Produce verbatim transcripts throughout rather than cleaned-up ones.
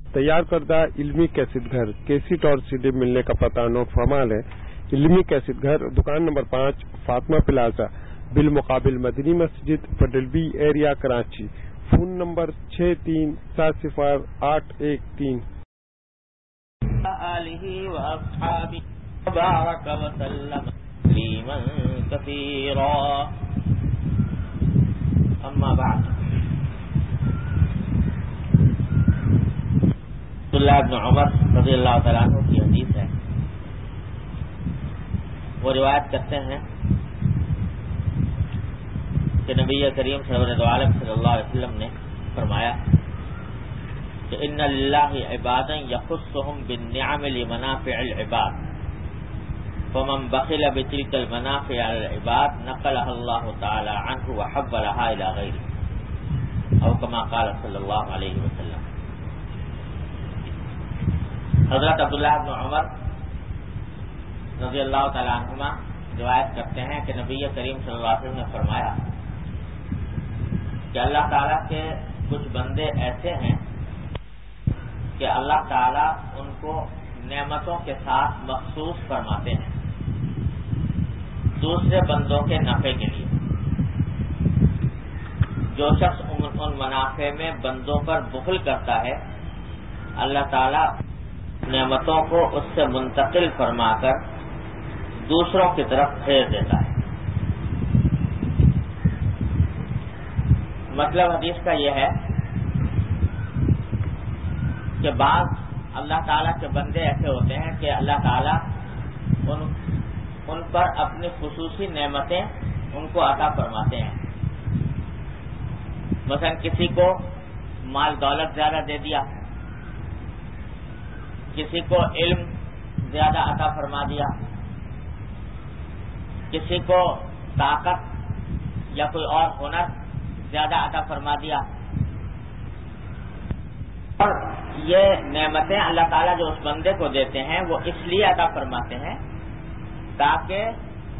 تیار کردہ علمی کیسٹ گھر کیسٹ اور سیڈی ملنے کا پتہ نوٹ فرما لیں۔ علمی کیسٹ گھر، دکان نمبر پانچ، فاطمہ پلازا، بالمقابل مدنی مسجد، Patel B area, Karachi. Phone number چھ تین سات صفر آٹھ ایک تین۔ آلہ واصحابہ بارک وسلم تسلیما کثیرا، اما بعد۔ عبداللہ بن عمر رضی اللہ تعالیٰ عنہ کی حدیث ہے، وہ روایت کرتے ہیں کہ نبی کریم صلی اللہ علیہ وسلم نے فرمایا کہ ان للہ عبادا یخصهم بالنعم لمنافع العباد فمن بخل بتلك المنافع على العباد نقلها اللہ تعالی عنہ وحولها الى غیره، او کما قال صلی اللہ علیہ وسلم۔ حضرت عبداللہ بن عمر رضی اللہ تعالیٰ عنہما روایت کرتے ہیں کہ نبی کریم صلی اللہ علیہ وسلم نے فرمایا کہ اللہ تعالیٰ کے کچھ بندے ایسے ہیں کہ اللہ تعالیٰ ان کو نعمتوں کے ساتھ مخصوص فرماتے ہیں دوسرے بندوں کے نفع کے لیے۔ جو شخص ان منافع میں بندوں پر بخل کرتا ہے، اللہ تعالیٰ نعمتوں کو اس سے منتقل فرما کر دوسروں کی طرف پھیر دیتا ہے۔ مطلب حدیث کا یہ ہے کہ بعض اللہ تعالیٰ کے بندے ایسے ہوتے ہیں کہ اللہ تعالیٰ ان ان پر اپنی خصوصی نعمتیں ان کو عطا فرماتے ہیں۔ مثلا کسی کو مال دولت زیادہ دے دیا، کسی کو علم زیادہ عطا فرما دیا، کسی کو طاقت یا کوئی اور ہنر زیادہ عطا فرما دیا۔ اور یہ نعمتیں اللہ تعالیٰ جو اس بندے کو دیتے ہیں وہ اس لیے عطا فرماتے ہیں تاکہ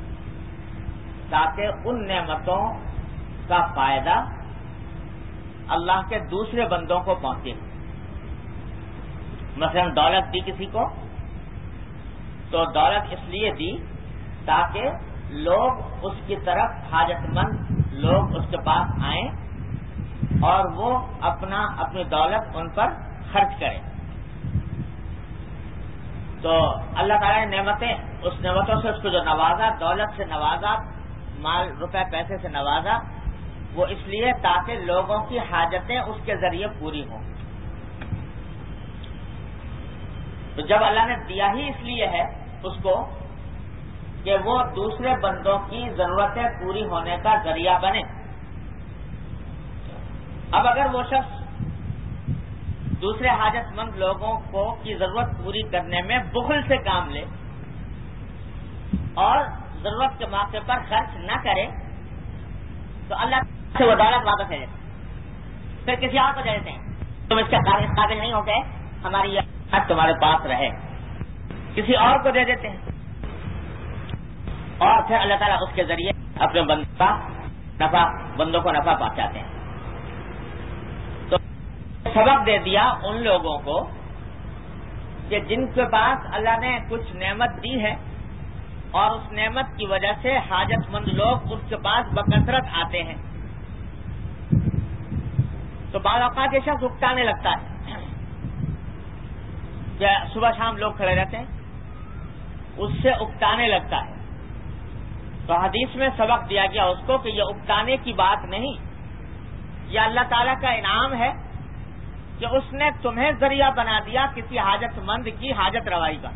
تاکہ ان نعمتوں کا فائدہ اللہ کے دوسرے بندوں کو پہنچے۔ مثلا دولت دی کسی کو تو دولت اس لیے دی تاکہ لوگ اس کی طرف حاجت مند لوگ اس کے پاس آئیں اور وہ اپنا اپنی دولت ان پر خرچ کریں۔ تو اللہ تعالیٰ نے نعمتیں اس نعمتوں سے اس کو جو نوازا، دولت سے نوازا، مال روپے پیسے سے نوازا، وہ اس لیے تاکہ لوگوں کی حاجتیں اس کے ذریعے پوری ہوں۔ تو جب اللہ نے دیا ہی اس لیے ہے اس کو کہ وہ دوسرے بندوں کی ضرورتیں پوری ہونے کا ذریعہ بنے۔ اب اگر وہ شخص دوسرے حاجت مند لوگوں کو کی ضرورت پوری کرنے میں بخل سے کام لے اور ضرورت کے موقع پر خرچ نہ کرے تو اللہ سے وہ دولت واپس ہے، پھر کسی اور کو دے دیتے ہیں، تم اس کے قابل نہیں ہوتے، ہماری یہ حق تمہارے پاس رہے، کسی اور کو دے دیتے ہیں، اور پھر اللہ تعالیٰ اس کے ذریعے اپنے بندوں کا نفع بندوں کو نفع پہنچاتے ہیں۔ تو سبق دے دیا ان لوگوں کو کہ جن کے پاس اللہ نے کچھ نعمت دی ہے اور اس نعمت کی وجہ سے حاجت مند لوگ اس کے پاس بکثرت آتے ہیں، تو بعض اوقات یہ شخص اکتانے لگتا ہے کہ صبح شام لوگ کھڑے رہتے ہیں، اس سے اکتانے لگتا ہے۔ تو حدیث میں سبق دیا گیا اس کو کہ یہ اکتانے کی بات نہیں، یہ اللہ تعالیٰ کا انعام ہے کہ اس نے تمہیں ذریعہ بنا دیا کسی حاجت مند کی حاجت روائی کا۔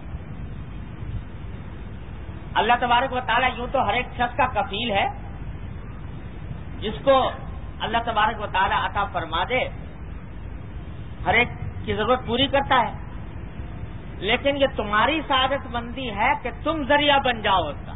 اللہ تبارک و تعالیٰ یوں تو ہر ایک شخص کا کفیل ہے، جس کو اللہ تبارک و تعالیٰ عطا فرما دے ہر ایک کی ضرورت پوری کرتا ہے، لیکن یہ تمہاری سعادت مندی ہے کہ تم ذریعہ بن جاؤ اس کا،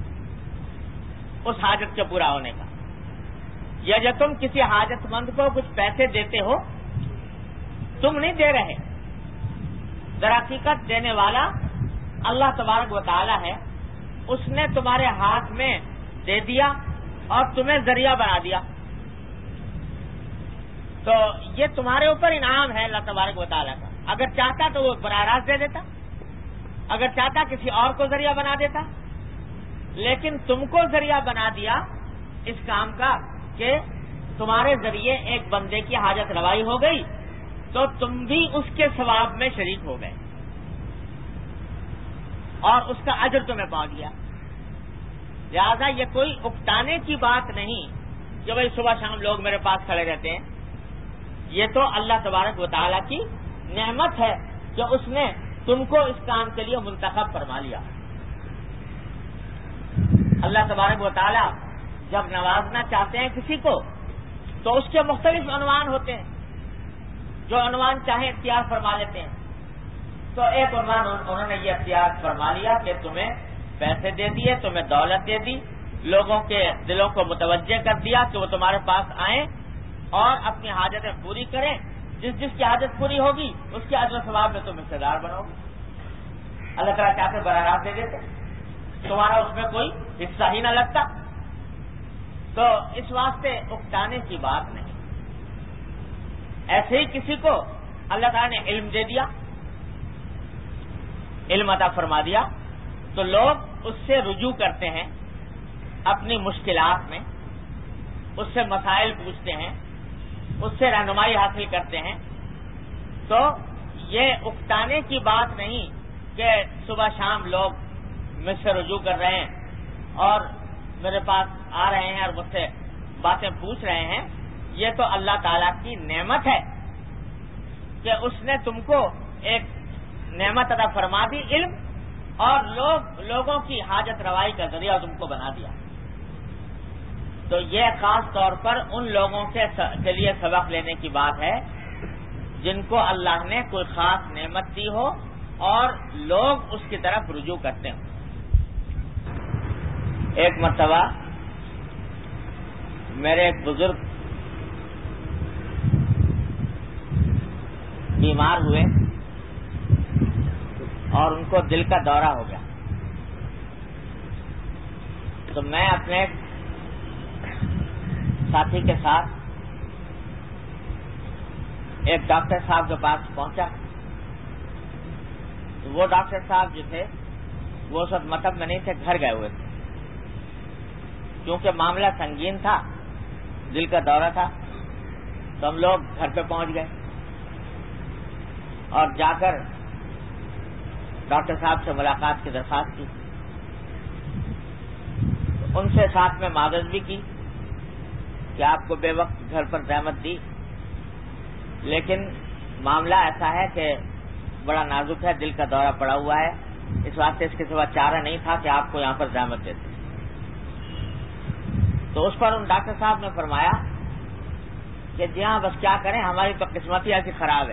اس حاجت کے پورا ہونے کا۔ یا جب تم کسی حاجت مند کو کچھ پیسے دیتے ہو، تم نہیں دے رہے، در حقیقت دینے والا اللہ تبارک و تعالی ہے، اس نے تمہارے ہاتھ میں دے دیا اور تمہیں ذریعہ بنا دیا۔ تو یہ تمہارے اوپر انعام ہے اللہ تبارک و تعالی کا، اگر چاہتا تو وہ براہ راست دے دیتا، اگر چاہتا کسی اور کو ذریعہ بنا دیتا، لیکن تم کو ذریعہ بنا دیا اس کام کا کہ تمہارے ذریعے ایک بندے کی حاجت روائی ہو گئی، تو تم بھی اس کے ثواب میں شریک ہو گئے اور اس کا اجر تمہیں پہنچ گیا۔ لہذا یہ کوئی اکتانے کی بات نہیں کہ بھائی صبح شام لوگ میرے پاس کھڑے رہتے ہیں، یہ تو اللہ تبارک و تعالیٰ کی نعمت ہے کہ اس نے تم کو اس کام کے لیے منتخب فرما لیا۔ اللہ تبارک و تعالیٰ جب نوازنا چاہتے ہیں کسی کو تو اس کے مختلف عنوان ہوتے ہیں، جو عنوان چاہیں اختیار فرما لیتے ہیں۔ تو ایک عنوان انہوں نے یہ اختیار فرما لیا کہ تمہیں پیسے دے دیے، تمہیں دولت دے دی، لوگوں کے دلوں کو متوجہ کر دیا کہ وہ تمہارے پاس آئیں اور اپنی حاجتیں پوری کریں، جس جس کی حاجت پوری ہوگی اس کے اجر و ثواب میں تم حصے دار بنو گے۔ اللہ تعالیٰ چاہتے براہ راست دے دیتے، تمہارا اس میں کوئی حصہ ہی نہ لگتا۔ تو اس واسطے اکتانے کی بات نہیں۔ ایسے ہی کسی کو اللہ تعالیٰ نے علم دے دیا، علم عطا فرما دیا، تو لوگ اس سے رجوع کرتے ہیں اپنی مشکلات میں، اس سے مسائل پوچھتے ہیں، اس سے رہنمائی حاصل کرتے ہیں۔ تو یہ اکتانے کی بات نہیں کہ صبح شام لوگ مجھ سے رجوع کر رہے ہیں اور میرے پاس آ رہے ہیں اور مجھ سے باتیں پوچھ رہے ہیں۔ یہ تو اللہ تعالیٰ کی نعمت ہے کہ اس نے تم کو ایک نعمت عطا فرما دی، علم، اور لوگ لوگوں کی حاجت روائی کا ذریعہ تم کو بنا دیا۔ تو یہ خاص طور پر ان لوگوں کے لیے سبق لینے کی بات ہے جن کو اللہ نے کوئی خاص نعمت دی ہو اور لوگ اس کی طرف رجوع کرتے ہوں۔ ایک مرتبہ میرے ایک بزرگ بیمار ہوئے اور ان کو دل کا دورہ ہو گیا، تو میں اپنے ساتھی کے ساتھ ایک ڈاکٹر صاحب کے پاس پہنچا۔ تو وہ ڈاکٹر صاحب جو تھے وہ اس وقت مطلب میں نہیں تھے، گھر گئے ہوئے تھے، کیونکہ معاملہ سنگین تھا، دل کا دورہ تھا۔ تو ہم لوگ گھر پہ پہنچ گئے اور جا کر ڈاکٹر صاحب سے ملاقات کی درخواست کی، ان سے ساتھ میں معذرت بھی کی کہ آپ کو بے وقت گھر پر زحمت دی، لیکن معاملہ ایسا ہے کہ بڑا نازک ہے، دل کا دورہ پڑا ہوا ہے، اس واسطے اس کے سوا چارہ نہیں تھا کہ آپ کو یہاں پر زحمت دیتے۔ تو اس پر ان ڈاکٹر صاحب نے فرمایا کہ جی ہاں بس کیا کریں، ہماری تو قسمت ہی ایسی خراب ہے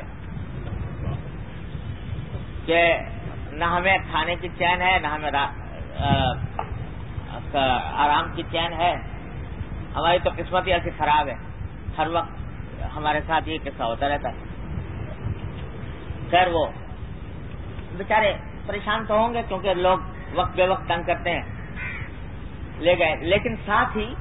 کہ نہ ہمیں کھانے کی چین ہے، نہ ہمیں آرام کی چین ہے، ہماری تو قسمت ہی ایسی خراب ہے، ہر وقت ہمارے ساتھ یہ قصہ ہوتا رہتا ہے۔ خیر وہ بیچارے پریشان تو ہوں گے کیونکہ لوگ وقت بے وقت تنگ کرتے ہیں، لے گئے، لیکن ساتھ ہی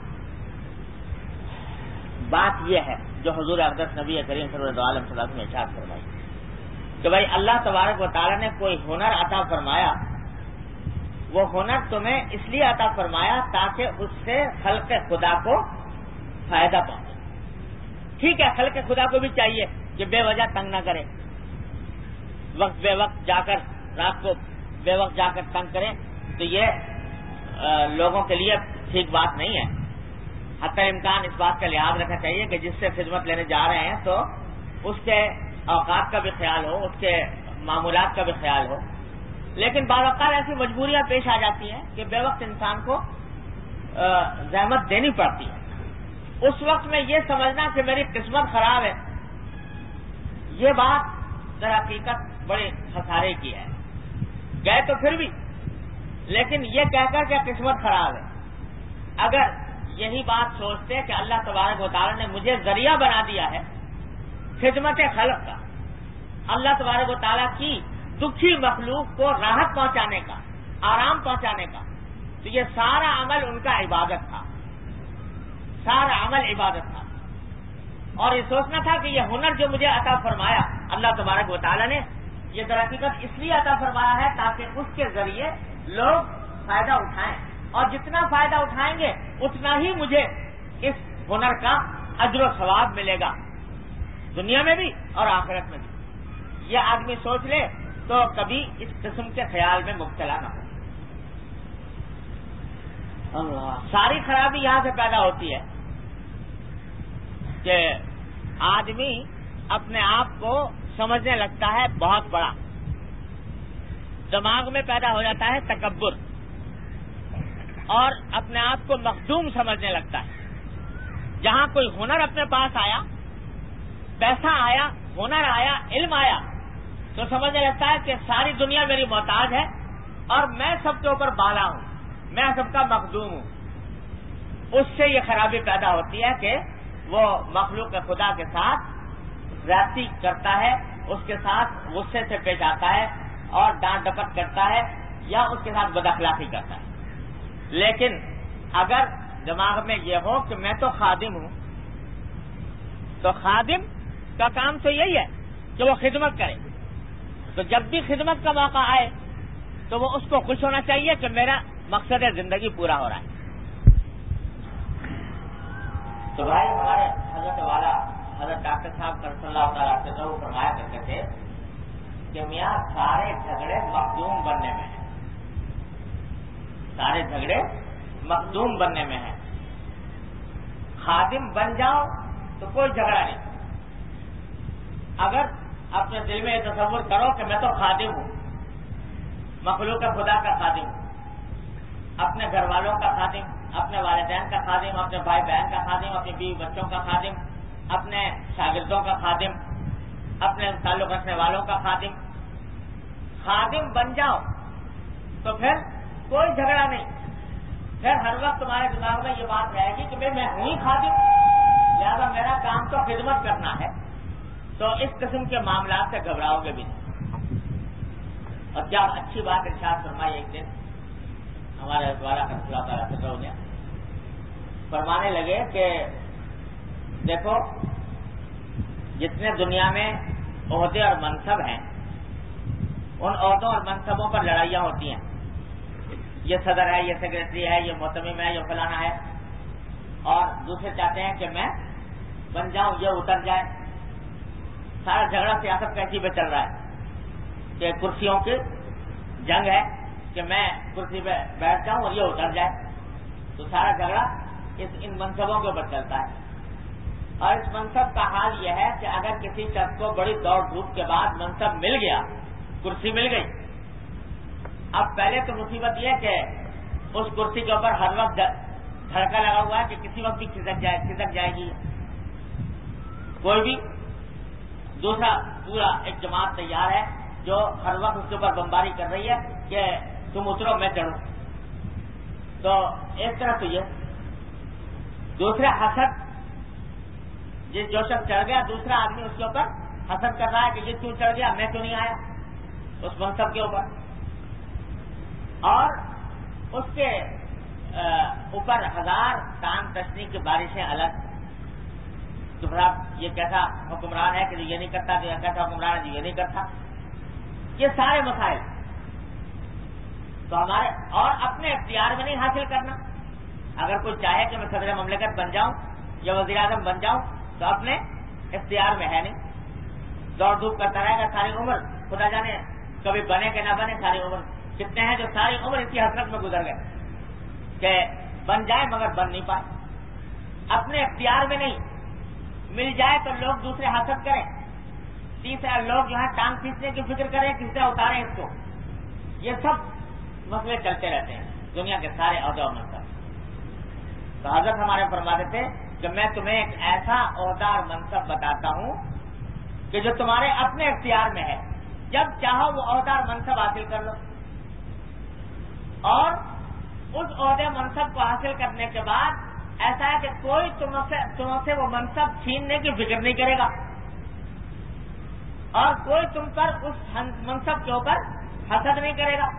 بات یہ ہے جو حضور اقدس نبی کریم صلی اللہ علیہ وسلم نے ارشاد فرمائی کہ بھائی اللہ تبارک و تعالیٰ نے کوئی ہنر عطا فرمایا، وہ ہنر تمہیں اس لیے عطا فرمایا تاکہ اس سے خلق خدا کو فائدہ پہنچے۔ ٹھیک ہے، خلق خدا کو بھی چاہیے کہ بے وجہ تنگ نہ کرے، وقت بے وقت جا کر رات کو بے وقت جا کر تنگ کریں، تو یہ لوگوں کے لیے ٹھیک بات نہیں ہے۔ حتی امکان اس بات کا لحاظ رکھنا چاہیے کہ جس سے خدمت لینے جا رہے ہیں تو اس کے اوقات کا بھی خیال ہو، اس کے معمولات کا بھی خیال ہو۔ لیکن بعض اوقات ایسی مجبوریاں پیش آ جاتی ہیں کہ بے وقت انسان کو زحمت دینی پڑتی ہے، اس وقت میں یہ سمجھنا کہ میری قسمت خراب ہے، یہ بات در حقیقت بڑے خسارے کی ہے۔ گئے تو پھر بھی، لیکن یہ کہہ کر کہ قسمت خراب ہے۔ اگر یہی بات سوچتے کہ اللہ تبارک و تعالیٰ نے مجھے ذریعہ بنا دیا ہے خدمت خلق کا، اللہ تبارک و تعالیٰ کی دکھی مخلوق کو راحت پہنچانے کا، آرام پہنچانے کا، تو یہ سارا عمل ان کا عبادت تھا، سارا عمل عبادت تھا۔ اور یہ سوچنا تھا کہ یہ ہنر جو مجھے عطا فرمایا اللہ تبارک و تعالیٰ نے، یہ در حقیقت اس لیے عطا فرمایا ہے تاکہ اس کے ذریعے لوگ فائدہ اٹھائیں، اور جتنا فائدہ اٹھائیں گے اتنا ہی مجھے اس ہنر کا اجر و ثواب ملے گا، دنیا میں بھی اور آخرت میں بھی۔ یہ آدمی سوچ لے تو کبھی اس قسم کے خیال میں مبتلا نہ ہو۔ اللہ، ساری خرابی یہاں سے پیدا ہوتی ہے کہ آدمی اپنے آپ کو سمجھنے لگتا ہے بہت بڑا، دماغ میں پیدا ہو جاتا ہے تکبر، اور اپنے آپ کو مخدوم سمجھنے لگتا ہے۔ جہاں کوئی ہنر اپنے پاس آیا، پیسہ آیا، ہنر آیا، علم آیا، تو سمجھنے لگتا ہے کہ ساری دنیا میری محتاج ہے اور میں سب کے اوپر بالا ہوں، میں سب کا مخدوم ہوں۔ اس سے یہ خرابی پیدا ہوتی ہے کہ وہ مخلوق خدا کے ساتھ زیادتی کرتا ہے، اس کے ساتھ غصے سے پیش آتا ہے اور ڈانٹ ڈپٹ کرتا ہے یا اس کے ساتھ بد اخلاقی کرتا ہے۔ لیکن اگر دماغ میں یہ ہو کہ میں تو خادم ہوں، تو خادم کا کام تو یہی ہے کہ وہ خدمت کرے، تو جب بھی خدمت کا موقع آئے تو وہ اس کو خوش ہونا چاہیے کہ میرا مقصد زندگی پورا ہو رہا ہے۔ تو بھائی ہمارے حضرت والا حضرت ڈاکٹر صاحب صلی اللہ تعالیٰ سے وہ فرمایا کرتے تھے کہ میاں سارے جھگڑے مخدوم بننے میں ہیں، سارے جھگڑے مخدوم بننے میں ہیں۔ خادم بن جاؤ تو کوئی جھگڑا نہیں۔ اگر اپنے دل میں یہ تصور کرو کہ میں تو خادم ہوں، مخلوق خدا کا خادم ہوں، اپنے گھر والوں کا خادم، اپنے والدین کا خادم، اپنے بھائی بہن کا خادم، اپنے بیوی بچوں کا خادم، اپنے شاگردوں کا خادم، اپنے تعلق رکھنے والوں کا خادم، خادم بن جاؤ تو پھر کوئی جھگڑا نہیں۔ پھر ہر وقت تمہارے دماغ میں یہ بات رہے گی کہ میں میں ہوں ہی خادم، لہذا میرا کام تو خدمت کرنا ہے، تو اس قسم کے معاملات سے گھبراؤ گے بھی نہیں۔ اور کیا اچھی بات ارشاد فرمائی ایک دن ہمارے دوارا اللہ تعالیٰ سے نے فرمانے لگے کہ دیکھو جتنے دنیا میں عہدے اور منصب ہیں، ان عہدوں اور منصبوں پر لڑائیاں ہوتی ہیں، یہ صدر ہے، یہ سیکرٹری ہے، یہ محتمم ہے، یہ فلانا ہے، اور دوسرے چاہتے ہیں کہ میں بن جاؤں، یہ اتر جائے۔ سارا جھگڑا سیاست کا اسی پہ چل رہا ہے کہ کرسیوں کی جنگ ہے کہ میں کرسی پہ بیٹھ جاؤں اور یہ اتر جائے، تو سارا جھگڑا اس ان منصبوں کے اوپر چلتا ہے۔ اور اس منصب کا حال یہ ہے کہ اگر کسی شخص کو بڑی دوڑ دھوپ کے بعد منصب مل گیا، کرسی مل گئی، اب پہلے تو مصیبت یہ کہ اس کرسی کے اوپر ہر وقت دھڑکا لگا ہوا ہے کہ کسی وقت بھی کھسک جائے کھسک جائے گی۔ کوئی بھی دوسرا پورا ایک جماعت تیار ہے جو ہر وقت اس کے اوپر بمباری کر رہی ہے کہ تم اترو میں چڑھوں۔ تو ایک طرح تو یہ دوسرا حسد، جس جو شخص چڑھ گیا دوسرا آدمی اس کے اوپر حسد کر رہا ہے کہ یہ کیوں چڑھ گیا، میں کیوں نہیں آیا اس منصب کے اوپر، اور اس کے اوپر ہزار کان تشنی کی بارشیں الگ کہ صاحب یہ کیسا حکمران ہے کہ یہ نہیں کرتا، کہ کیسا حکمران ہے جو یہ نہیں کرتا۔ یہ سارے مسائل تو ہمارے اور اپنے اختیار میں نہیں حاصل کرنا۔ اگر کوئی چاہے کہ میں صدر مملکت بن جاؤں یا وزیر اعظم بن جاؤں تو اپنے اختیار میں ہے نہیں، دوڑ دھوپ کرتا رہے گا ساری عمر، خدا جانے کبھی بنے کہ نہ بنے۔ ساری عمر کتنے ہیں جو ساری عمر اسی حسرت میں گزر گئے کہ بن جائے مگر بن نہیں پائے، اپنے اختیار میں نہیں۔ مل جائے تو لوگ دوسرے حسد کریں، تیسرا لوگ جو ہے ٹانگ کھینچنے کی فکر کریں، کس سے اتاریں اس کو۔ یہ سب مسئلے چلتے رہتے ہیں دنیا کے سارے عہدے اور منصب۔ تو حضرت ہمارے فرماتے تھے کہ میں تمہیں ایک ایسا عہدہ اور منصب بتاتا ہوں کہ جو تمہارے اپنے اختیار میں ہے، جب چاہو وہ عہدہ اور منصب حاصل کر لو، اور اس عہدے منصب کو حاصل کرنے کے بعد ایسا ہے کہ کوئی تم سے تم سے وہ منصب چھیننے کی فکر نہیں کرے گا، اور کوئی تم پر اس منصب کے اوپر حسد نہیں کرے گا۔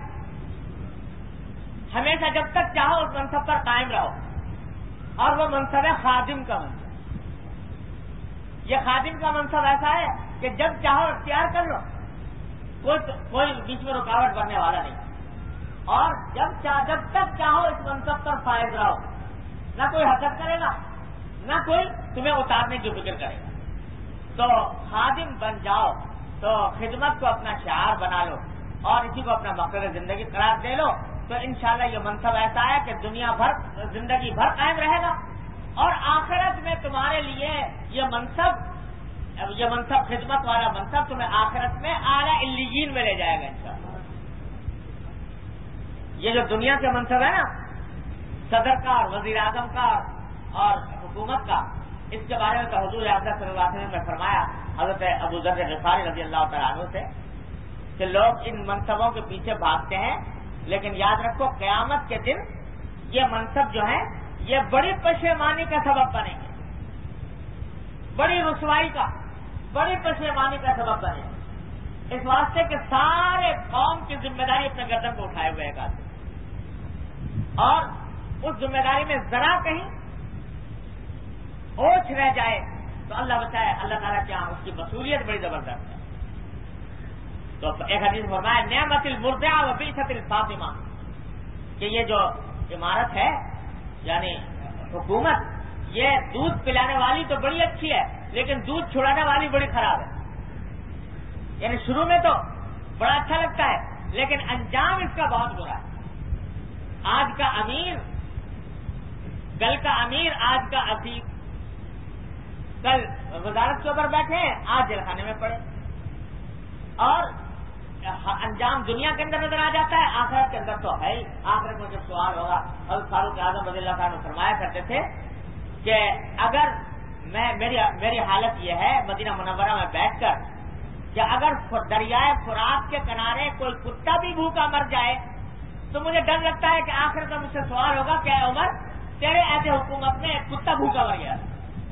ہمیشہ جب تک چاہو اس منصب پر قائم رہو، اور وہ منصب ہے خادم کا منصب۔ یہ خادم کا منصب ایسا ہے کہ جب چاہو اختیار کر لو، کوئی کوئی بیچ میں رکاوٹ بننے والا نہیں، اور جب چاہ جب تک چاہو اس منصب پر فائز رہو، نہ کوئی حسد کرے گا، نہ کوئی تمہیں اتارنے کی فکر کرے گا۔ تو خادم بن جاؤ، تو خدمت کو اپنا شعار بنا لو اور اسی کو اپنا مقصد زندگی قرار دے لو، تو انشاءاللہ یہ منصب ایسا ہے کہ دنیا بھر زندگی بھر قائم رہے گا، اور آخرت میں تمہارے لیے یہ منصب یہ منصب خدمت والا منصب تمہیں آخرت میں اعلیٰ علیین میں لے جائے گا انشاءاللہ۔ یہ جو دنیا کے منصب ہے نا، صدر کا اور وزیر اعظم کا اور حکومت کا، اس کے بارے میں تو حضور اقدس صلی اللہ علیہ وسلم نے فرمایا حضرت ابو ذر غفاری رضی اللہ تعالیٰ عنہ سے کہ لوگ ان منصبوں کے پیچھے بھاگتے ہیں، لیکن یاد رکھو قیامت کے دن یہ منصب جو ہیں یہ بڑی پشیمانی کا سبب بنیں گے، بڑی رسوائی کا، بڑی پشیمانی کا سبب بنے گے، اس واسطے کہ سارے قوم کی ذمہ داری اپنے گردن کو اٹھائے ہوئے گا، اور اس ذمہ داری میں ذرا کہیں اوچھ رہ جائے تو اللہ بچائے، اللہ تعالیٰ کیا اس کی مصولیت بڑی زبردست ہے۔ تو ایک حدیث فرمایا نعمت المرضعہ و بئست الفاطمہ، کہ یہ جو عمارت ہے یعنی حکومت، یہ دودھ پلانے والی تو بڑی اچھی ہے لیکن دودھ چھڑانے والی بڑی خراب ہے۔ یعنی شروع میں تو بڑا اچھا لگتا ہے لیکن انجام اس کا بہت برا ہے۔ آج کا امیر، کل کا امیر، آج کا اسیر، کل وزارت کے اوپر بیٹھے ہیں، آج جیل خانے میں پڑے، اور انجام دنیا کے اندر نظر آ جاتا ہے، آخرت کے اندر تو ہے ہی۔ آخرت میں جب سوال ہوگا، حضرت فاروق اعظم رضی اللہ عنہ فرمایا کرتے تھے کہ اگر میں میری میری حالت یہ ہے مدینہ منورہ میں بیٹھ کر کہ اگر دریائے فرات کے کنارے کوئی کتا بھی بھوکا مر جائے تو مجھے ڈر لگتا ہے کہ آخرت میں مجھ سے سوال ہوگا کہ اے عمر، تیرے ایسے حکومت میں ایک کتا بھوکا مر گیا۔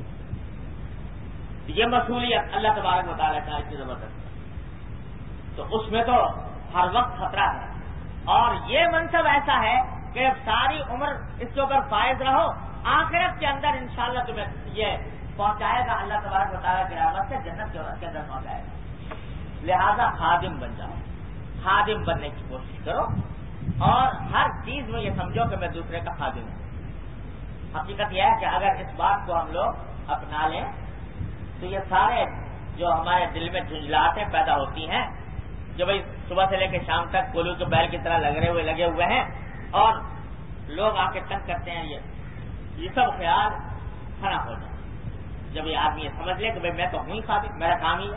یہ مصولیت اللہ تبارک و تعالیٰ کا اتنی زبردست، تو اس میں تو ہر وقت خطرہ ہے، اور یہ منصب ایسا ہے کہ ساری عمر اس کے اوپر فائز رہو، آخرت کے اندر انشاءاللہ تمہیں یہ پہنچائے گا، اللہ تبارک و تعالیٰ کی رحمت سے جنت کے اندر پہنچائے گا۔ لہذا خادم بن جاؤ، خادم بننے کی کوشش کرو، اور ہر چیز میں یہ سمجھو کہ میں دوسرے کا خادم ہوں۔ حقیقت یہ ہے کہ اگر اس بات کو ہم لوگ اپنا لیں تو یہ سارے جو ہمارے دل میں جھنجھلاہٹیں پیدا ہوتی ہیں، جو بھائی صبح سے لے کے شام تک کولیوں کے بیل کی طرح لگے ہوئے لگے ہوئے ہیں اور لوگ آ کے تنگ کرتے ہیں، یہ یہ سب خیال کھڑا ہو جائے جب یہ آدمی یہ سمجھ لے کہ بھائی میں تو ہوں ہی خادم، میرا کام ہی ہے۔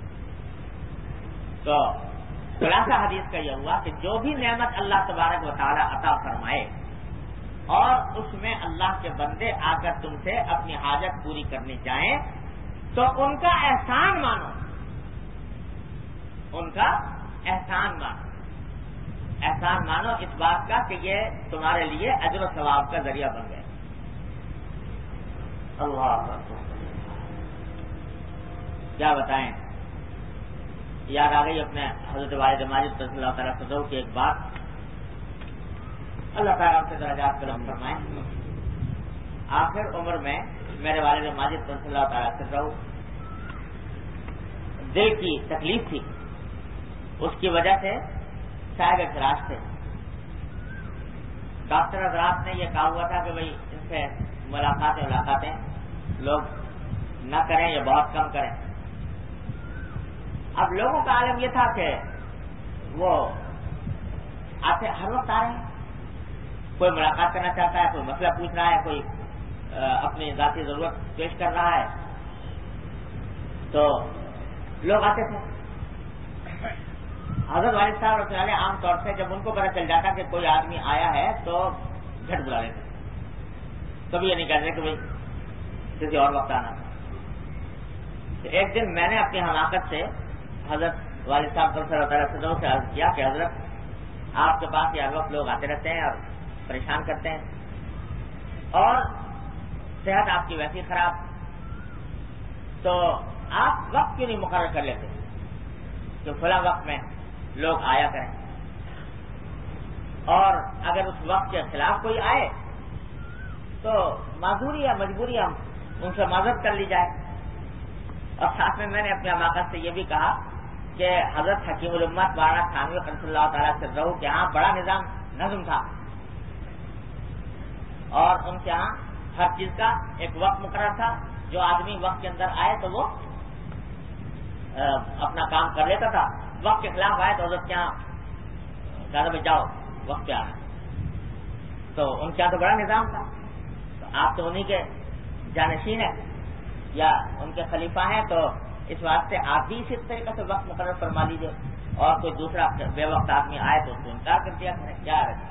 تو خلاصہ حدیث کا یہ ہوا کہ جو بھی نعمت اللہ تبارک و تعالیٰ عطا فرمائے اور اس میں اللہ کے بندے آ کر تم سے اپنی حاجت پوری کرنی چاہیں تو ان کا احسان مانو، ان کا احسان مانو، احسان مانو اس بات کا کہ یہ تمہارے لیے اجر و ثواب کا ذریعہ بن گئے۔ اللہ کیا بتائیں، یاد آ گئی اپنے حضرت والد ماجد رضی اللہ تعالیٰ عنہ کی ایک بات، اللہ تعالیٰ سے درجات کرم فرمائیں۔ آخر عمر میں میرے والد ماجد رضی اللہ تعالیٰ عنہ دل کی تکلیف تھی، اس کی وجہ سے صاحب فراش تھے۔ ڈاکٹر حضرات نے یہ کہا ہوا تھا کہ بھئی ان سے ملاقاتیں ملاقاتیں لوگ نہ کریں یا بہت کم کریں۔ اب لوگوں کا عالم یہ تھا کہ وہ آتے ہر وقت آ رہے ہیں، کوئی ملاقات کرنا چاہتا ہے، کوئی مسئلہ پوچھ رہا ہے، کوئی اپنی ذاتی ضرورت پیش کر رہا ہے، تو لوگ آتے تھے۔ حضرت والد صاحب رحمۃ اللہ علیہ عام طور سے جب ان کو پتہ چل جاتا کہ کوئی آدمی آیا ہے تو جھٹ بلا لیتے، کبھی یہ نہیں کہتے کہ بھائی کسی اور وقت آنا تھا۔ تو ایک دن میں نے اپنی حماقت سے حضرت والد صاحب رضی اللہ تعالیٰ عنہ سے عرض کیا کہ حضرت آپ کے پاس ہر وقت لوگ آتے رہتے ہیں اور پریشان کرتے ہیں اور صحت آپ کی ویسی خراب، تو آپ وقت کیوں نہیں مقرر کر لیتے کہ فلاں وقت میں لوگ آیا کریں، اور اگر اس وقت کے خلاف کوئی آئے تو معذوری یا مجبوری ہم ان سے معذرت کر لی جائے۔ اور ساتھ میں میں نے اپنے علاقہ سے یہ بھی کہا کہ حضرت حکیم الامت مولانا تھانوی قدس اللہ تعالیٰ سے رہو کے ہاں بڑا نظام نظم تھا، اور ان کے ہاں ہر چیز کا ایک وقت مقرر تھا. جو آدمی وقت کے اندر آئے تو وہ اپنا کام کر لیتا تھا، وقت کے خلاف آئے تو حضرت کے یہاں زیادہ بھائی جاؤ وقت پہ آنا. تو ان کے یہاں تو بڑا نظام تھا. تو آپ تو انہیں کے جانشین ہیں یا ان کے خلیفہ ہیں، تو اس واسطے آپ بھی اسی طریقے سے وقت مقرر فرما لیجیے، اور کوئی دوسرا بے وقت آدمی آئے تو اس کو انکار کر دیا کریں، کیا رکھیں.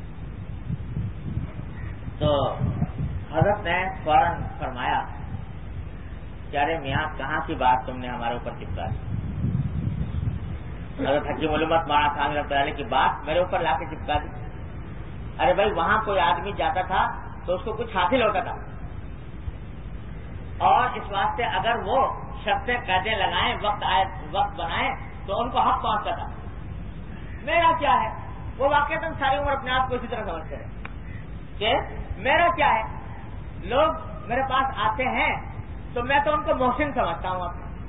تو حضرت نے فوراً فرمایا کہ ارے میاں کہاں کی بات تم نے ہمارے اوپر چپکا دی. حضرت حکیم الامت مولانا تھانوی رحمۃ اللہ علیہ کی بات میرے اوپر لا کے چپکا دی. ارے بھائی وہاں کوئی آدمی جاتا تھا تو اس کو کچھ حاصل ہوتا تھا، اور اس واسطے اگر وہ شرطیں قیدیں لگائیں، وقت آئے وقت بنائیں تو ان کو حق پہنچتا تھا. میرا کیا ہے، وہ واقعات ساری عمر اپنے آپ کو اسی طرح سمجھتے رہے کہ میرا کیا ہے. لوگ میرے پاس آتے ہیں تو میں تو ان کو محسن سمجھتا ہوں.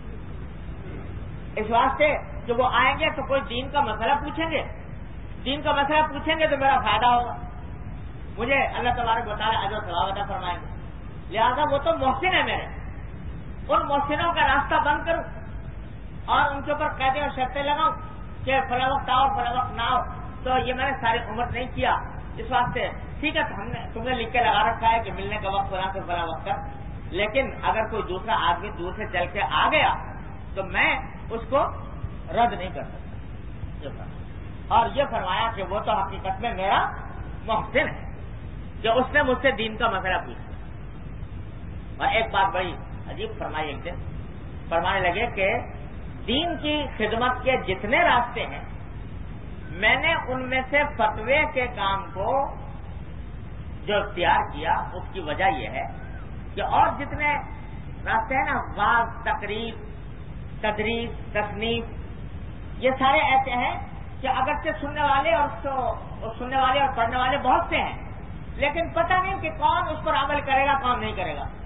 اس واسطے کہ وہ آئیں گے تو کوئی دین کا مسئلہ پوچھیں گے، دین کا مسئلہ پوچھیں گے تو میرا فائدہ ہوگا، مجھے اللہ تبارک و تعالیٰ اجر و ثواب عطا فرمائیں گے. لہذا وہ تو محسن ہے میرے، ان محسنوں کا راستہ بند کروں اور ان کے اوپر قیدیں اور شرطیں لگاؤں کہ فلاں وقت آؤ فلاں وقت نہ آؤ. تو یہ میں نے ساری عمر نہیں کیا. اس واسطے ٹھیک ہے ہم نے تم نے لکھ کے لگا رکھا ہے کہ ملنے کا وقت فلاں سے فلاں وقت تک، لیکن اگر کوئی دوسرا آدمی دور سے چل کے آ گیا تو میں اس کو رد نہیں کر سکتا. اور یہ فرمایا کہ وہ تو حقیقت میں میرا محسن ہے کہ اس نے مجھ سے دین کا مسئلہ پوچھا. اور ایک بات بڑی عجیب فرمائی، ایک دن فرمانے لگے کہ دین کی خدمت کے جتنے راستے ہیں میں نے ان میں سے فتوے کے کام کو جو اختیار کیا اس کی وجہ یہ ہے کہ اور جتنے راستے ہیں نا، واعظ، تقریر، تدریس، تصنیف، یہ سارے ایسے ہیں کہ اگرچہ سننے والے اور سننے والے اور پڑھنے والے بہت سے ہیں، لیکن پتہ نہیں کہ کون اس پر عمل کرے گا کون نہیں کرے گا.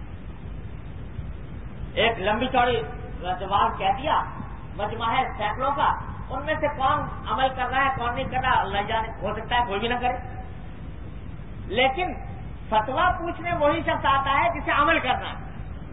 ایک لمبی چوڑی واعظ کہہ دیا، مجمع ہے سینکڑوں کا، ان میں سے کون عمل کر رہا ہے کون نہیں کر رہا اللہ جانے، ہو سکتا ہے کوئی بھی نہ کرے. لیکن فتویٰ پوچھنے وہی شخص آتا ہے جسے عمل کرنا ہے.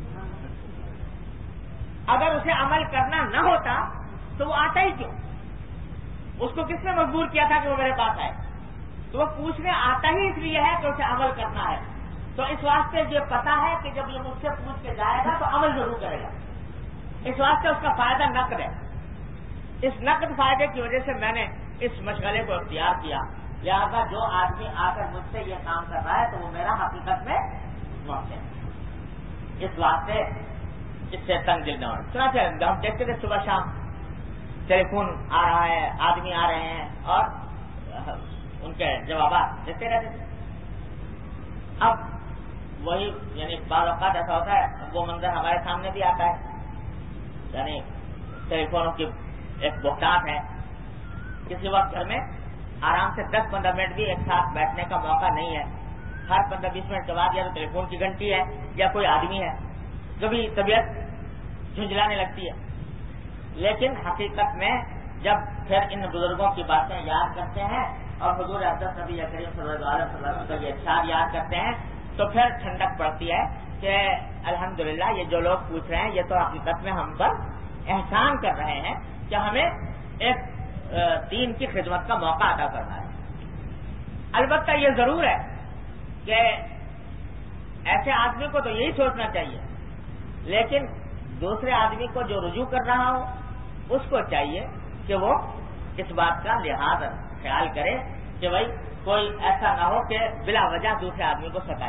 اگر اسے عمل کرنا نہ ہوتا تو وہ آتا ہی کیوں؟ اس کو کس نے مجبور کیا تھا کہ وہ میرے پاس آئے؟ تو وہ پوچھنے آتا ہی اس لیے ہے کہ اسے عمل کرنا ہے. تو اس واسطے یہ پتا ہے کہ جب یہ مجھ سے پوچھ کے جائے گا تو عمل ضرور کرے گا. اس واسطے اس کا فائدہ نقد ہے. اس نقد فائدے کی وجہ سے میں نے اس مشغلے کو اختیار کیا. لہذا جو آدمی آ کر مجھ سے یہ کام کر رہا ہے تو وہ میرا حقیقت میں محسن ہے. اس واسطے اس سے تنگ دل نہ ہونا. سنا چاہیے ہم دیکھتے تھے صبح شام ٹیلی فون آ رہا ہے، آدمی آ رہے ہیں اور ان کے جوابات دیتے رہتے تھے. اب وہی یعنی بعض اوقات ایسا ہوتا ہے وہ منظر ہمارے سامنے بھی آتا ہے، یعنی ٹیلی فونوں کی ایک بہتان ہے. کسی وقت گھر میں آرام سے دس پندرہ منٹ بھی ایک ساتھ بیٹھنے کا موقع نہیں ہے. ہر پندرہ بیس منٹ کے بعد یا تو ٹیلی فون کی گھنٹی ہے یا کوئی آدمی ہے، کبھی طبیعت جھنجھلانے لگتی ہے. لیکن حقیقت میں جب پھر ان بزرگوں کی باتیں یاد کرتے ہیں اور حضور اقدس نبی کریم صلی اللہ علیہ وسلم کا یہ ارشاد یاد کرتے ہیں تو پھر ٹھنڈک پڑتی ہے کہ الحمدللہ یہ جو لوگ پوچھ رہے ہیں یہ تو حقیقت میں ہم پر احسان کر رہے ہیں کہ ہمیں ایک دین کی خدمت کا موقع عطا کرنا ہے. البتہ یہ ضرور ہے کہ ایسے آدمی کو تو یہی سوچنا چاہیے، لیکن دوسرے آدمی کو جو رجوع کر رہا ہو اس کو چاہیے کہ وہ اس بات کا لحاظ خیال کرے کہ بھائی کوئی ایسا نہ ہو کہ بلا وجہ دوسرے آدمی کو ستائے.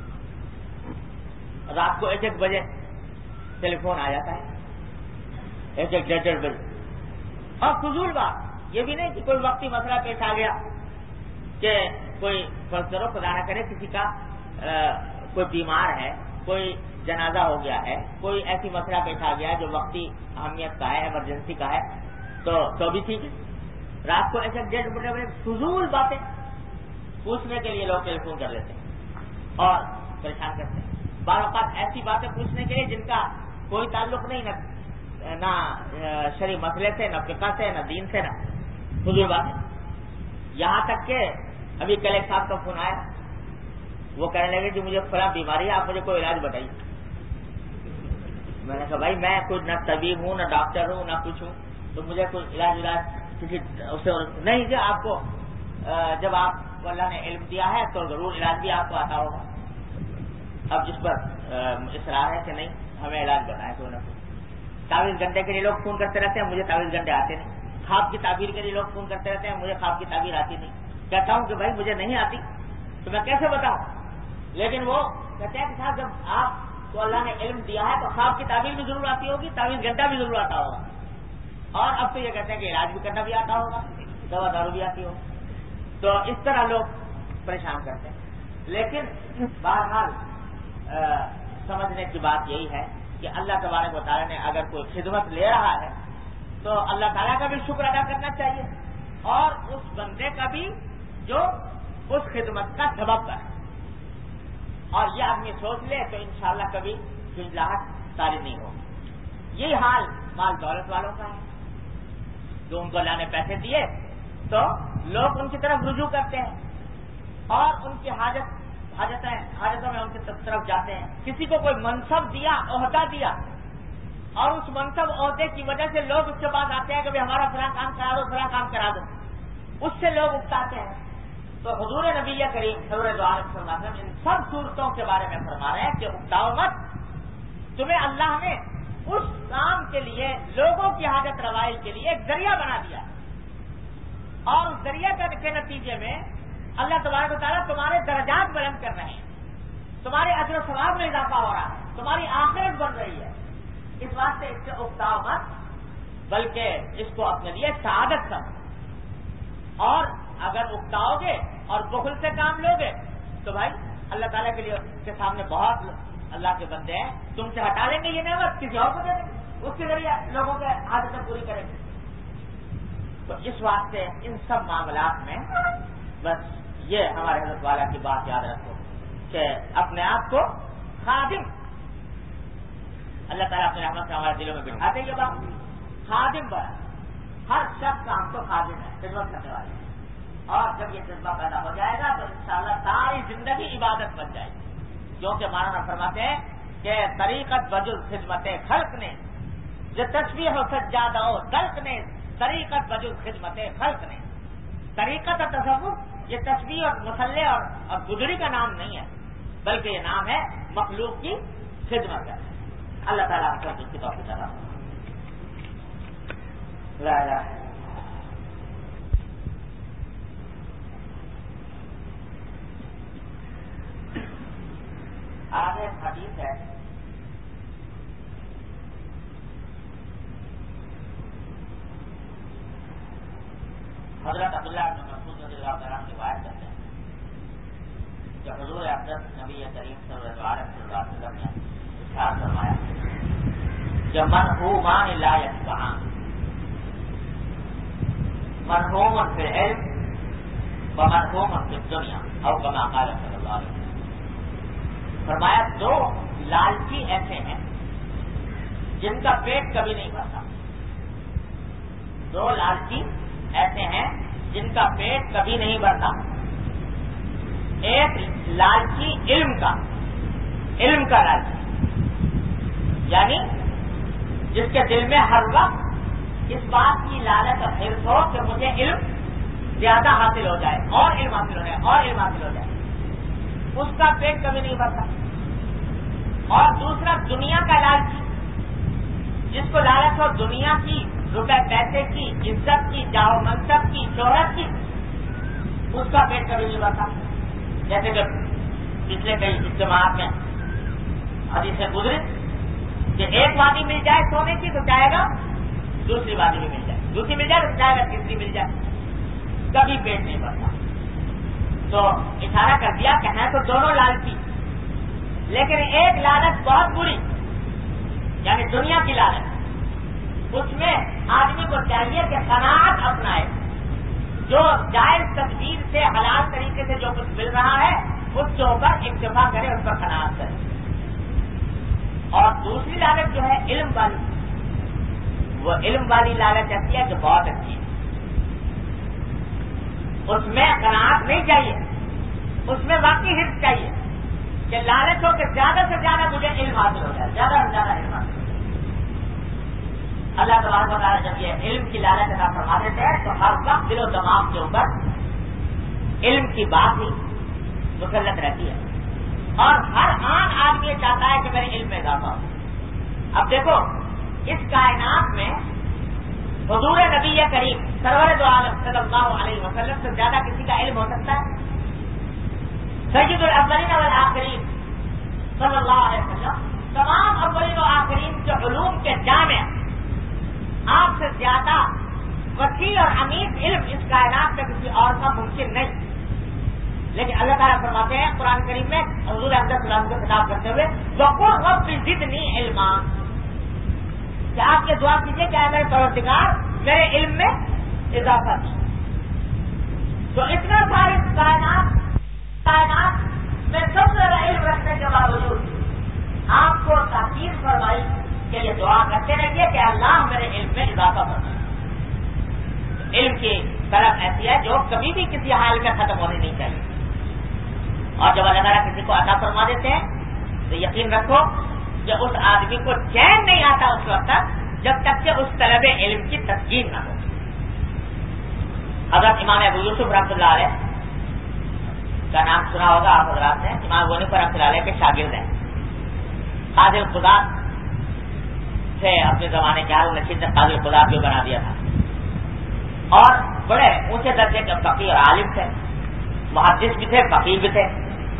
رات کو ایک ایک بجے ٹیلی فون آ جاتا ہے، ایک ایک ڈیڑھ ڈیڑھ بجے. اور فضول بات یہ بھی نہیں کہ کوئی وقتی مسئلہ پیش آ گیا کہ کوئی فرض کرو خدا نہ کرے کسی کا کوئی بیمار ہے، کوئی جنازہ ہو گیا ہے، کوئی ایسی مسئلہ پیش آ گیا جو وقتی اہمیت کا ہے، ایمرجنسی کا ہے، تو تو بھی ٹھیک ہے. رات کو ایک ایک ڈیڑھ بجے بجے فضول باتیں پوچھنے کے لیے لوگ ٹیلی فون کر لیتے ہیں اور پریشان کرتے ہیں. بعض اوقات ایسی باتیں پوچھنے کے لیے جن کا کوئی تعلق نہیں، نہ نہ شرعی مسئلے سے، نہ فقہ سے، نہ دین سے، نہ فضول بات. یہاں تک کہ ابھی کل ایک صاحب کا فون آیا، وہ کہنے لگے کہ مجھے فلاں بیماری ہے، آپ مجھے کوئی علاج بتائیے. میں نے کہا بھائی میں کوئی نہ طبیب ہوں، نہ ڈاکٹر ہوں، نہ کچھ ہوں، تو مجھے کوئی علاج علاج کسی اسے نہیں کہ آپ کو جب آپ کو اللہ نے علم دیا ہے تو ضرور علاج بھی آپ کو آتا ہوگا. اب جس پر اصرار ہے کہ نہیں ہمیں علاج بتائیں کوئی نہ کوئی. تعویذ گنڈے کے لیے لوگ فون کرتے رہتے ہیں، مجھے تعویذ گنڈے آتے نہیں. خواب کی تعبیر کے لیے لوگ فون کرتے رہتے ہیں، مجھے خواب کی تعبیر آتی نہیں. کہتا ہوں کہ بھائی مجھے نہیں آتی تو میں کیسے بتاؤں، لیکن وہ کہتے ہیں کہ صاحب جب آپ کو اللہ نے علم دیا ہے تو خواب کی تعبیر بھی ضرور آتی ہوگی، تعویذ گنڈا بھی ضرور آتا ہوگا، اور اب تو یہ کہتے ہیں کہ علاج بھی کرنا بھی آتا ہوگا، دوا دارو بھی آتی ہوگی. تو اس طرح لوگ پریشان کرتے ہیں. لیکن بہرحال سمجھنے کی بات یہی ہے کہ اللہ تبارک و تعالیٰ نے اگر کوئی خدمت لے رہا ہے تو اللہ تعالیٰ کا بھی شکر ادا کرنا چاہیے، اور اس بندے کا بھی جو اس خدمت کا سبب ہے. اور یہ آدمی سوچ لے تو انشاءاللہ کبھی جھنجھلاہٹ طاری نہیں ہوگی. یہی حال مال دولت والوں کا ہے، جو ان کو اللہ نے پیسے دیے تو لوگ ان کی طرف رجوع کرتے ہیں اور ان کی حاجت حاجتیں حاجتوں میں ان کی طرف جاتے ہیں. کسی کو کوئی منصب دیا، عہدہ دیا، اور اس منصب عہدے کی وجہ سے لوگ اس کے پاس آتے ہیں کہ ہمارا فلاں کام کرا دو، فلاں کام کرا دو، اس سے لوگ اکتاتے ہیں. تو حضور نبی کریم حضور دو عالم صلی اللہ علیہ وسلم ان سب صورتوں کے بارے میں فرما رہے ہیں کہ اکتاؤ مت. تمہیں اللہ نے اس کام کے لیے، لوگوں کی حاجت روائی کے لیے ایک ذریعہ بنا دیا، اور اس ذریعہ کے نتیجے میں اللہ تبارک و تعالیٰ تمہارے درجات بلند کر رہے ہیں، تمہارے اجر و ثواب میں اضافہ ہو رہا ہے، تمہاری آخرت بن رہی ہے. اس واسطے اس سے اکتاؤ مت، بلکہ اس کو اپنے لیے سعادت سمجھو. اور اگر اکتاؤ گے اور بخل سے کام لوگے تو بھائی اللہ تعالیٰ کے لیے کے سامنے بہت اللہ کے بندے ہیں، تم سے ہٹا لیں گے یہ نعمت، کسی اور کو دے دیں گے، اس کے ذریعے لوگوں کے حاجتیں پوری کریں گے. تو اس واسطے ان سب معاملات میں بس یہ ہمارے حضرت والا کی بات یاد رکھو کہ اپنے آپ کو خادم، اللہ تعالیٰ اپنے رحمت سے ہمارے دلوں میں بٹھا دے. یہ بات خادم بنا، ہر شخص کا ہم تو خادم ہے، خدمت کرنے والے. اور جب یہ جذبہ پیدا ہو جائے گا تو انشاءاللہ ساری زندگی عبادت بن جائے گی. کیونکہ مولانا فرماتے ہیں کہ طریقت بجل خدمت خلق نے، جو تسبیح و سجادہ و دلق نے، طریقت بجل خدمت خلق نے. طریقت اور تصوف یہ تسبیح اور مسلح اور اور گزری کا نام نہیں ہے، بلکہ یہ نام ہے مخلوق کی خدمت ہے. اللہ تعالیٰ ہم سب اس کی توفیق عطا فرمائے. لا الہ آگے حدیث ہے حضرت عبداللہ بن مسعود رضی اللہ تعالیٰ عنہ روایت کرتے ہیں کہ حضور اقدس نبی کریم صلی اللہ علیہ وسلم نے ارشاد فرمایا کہ مرحومان لا یشبعان، مرحوم فی العلم ومرحوم فی الدنیا، او کما قال صلی اللہ علیہ وسلم. فرمایا دو لالچی ایسے ہیں جن کا پیٹ کبھی نہیں بھرتا. دو لالچی ایسے ہیں جن کا پیٹ کبھی نہیں بھرتا. ایک لالچی علم کا، علم کا لالچی، یعنی جس کے دل میں ہر وقت اس بات کی لالچ اور حرص ہو کہ مجھے علم زیادہ حاصل ہو جائے، اور علم حاصل ہو جائے، اور علم حاصل ہو جائے، اس کا پیٹ کبھی نہیں بھرتا. اور دوسرا دنیا کا لالچی، جس کو لالچ ہو دنیا کی، روپے پیسے کی، عزت کی، جاہ و منصب کی، شہرت کی، اس کا پیٹ کبھی نہیں بھرتا. جیسے کہ پچھلے کئی اجتماعات میں حدیثیں گزری کہ ایک وادی مل جائے سونے کی تو چاہے گا دوسری وادی بھی مل جائے، دوسری مل جائے تو چاہے گا تیسری مل جائے، کبھی پیٹ نہیں بھرتا. تو اشارہ کر دیا کہ ہیں تو دونوں لالچی، لیکن ایک لالچ بہت بری، یعنی دنیا کی لالچ، اس میں آدمی کو چاہیے کہ قناعت اپنائے، جو جائز تدبیر سے حلال طریقے سے جو کچھ مل رہا ہے اس کے اوپر اکتفا کرے، اس پر قناعت کرے. اور دوسری لالچ جو ہے علم والی، وہ علم والی لالچ ایسی ہے کہ بہت اچھی ہے، اس میں قناعت نہیں چاہیے، اس میں واقعی حرص چاہیے کہ لالچ ہو کہ زیادہ سے زیادہ مجھے علم حاصل ہو جائے، زیادہ سے زیادہ علم حاصل ہو جائے۔ اللہ تبارک و تعالیٰ جب یہ علم کی لالچ عطا فرما دیتے ہیں تو ہر وقت دل و دماغ کے اوپر علم کی بات ہی مسلط رہتی ہے، اور ہر آن آدمی یہ چاہتا ہے کہ میرے علم میں اضافہ ہو۔ اب دیکھو اس کائنات میں حضور نبی کریم سرور دو عالم صلی اللہ علیہ وسلم سے زیادہ کسی کا علم ہو سکتا ہے؟ سید الاولین والآخرین صلی اللہ علیہ وسلم تمام اولین و آخرین کے علوم کے جامع، آپ سے زیادہ وسیع اور عمیق علم اس کائنات میں کسی اور کا ممکن نہیں، لیکن اللہ تعالیٰ فرماتے ہیں قرآن کریم میں حضور احمد صلی اللہ علیہ وسلم کو خطاب کرتے ہوئے وَقُلْ رَبِّ زِدْنِی عِلْمًا، کہ آپ یہ دعا کیجیے کہ اے میرے پروردگار میرے علم میں اضافہ کی۔ تو اتنا ساری کائنات کائنات میں سب سے زیادہ علم رکھنے کے باوجود آپ کو تاکید فرمائی کہ یہ دعا کرتے رہیے کہ اللہ میرے علم میں اضافہ فرمائے۔ علم کی طلب ایسی ہے جو کبھی بھی کسی حال میں ختم ہونی نہیں چاہیے، اور جب اللہ تعالیٰ کسی کو عطا فرما دیتے ہیں تو یقین رکھو کہ اس آدمی کو چین نہیں آتا اس وقت تک جب تک کہ اس طلب علم کی تسکین نہ ہو۔ حضرت امام ابو یوسف رحمۃ اللہ علیہ کا نام سنا ہوگا آپ حضرات نے، امام ابو حنیفہ رحمۃ اللہ علیہ کے شاگرد ہیں، قاضی القضات تھے اپنے زمانے کے، ہارون رشید نے قاضی القضات بھی بنا دیا تھا، اور بڑے اونچے درجے کے فقیہ اور عالم تھے، محدث بھی تھے، فقیہ بھی تھے۔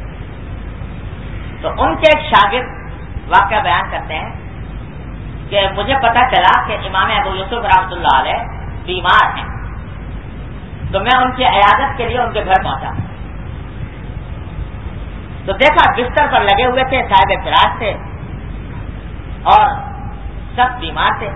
تو ان کے ایک شاگرد واقعہ بیان کرتے ہیں کہ مجھے پتا چلا کہ امام ابو یوسف رحمۃ اللہ علیہ بیمار ہیں، تو میں ان کی عیادت کے لیے ان کے گھر پہنچا، تو دیکھا بستر پر لگے ہوئے تھے، صاحب فراش تھے اور سب بیمار تھے۔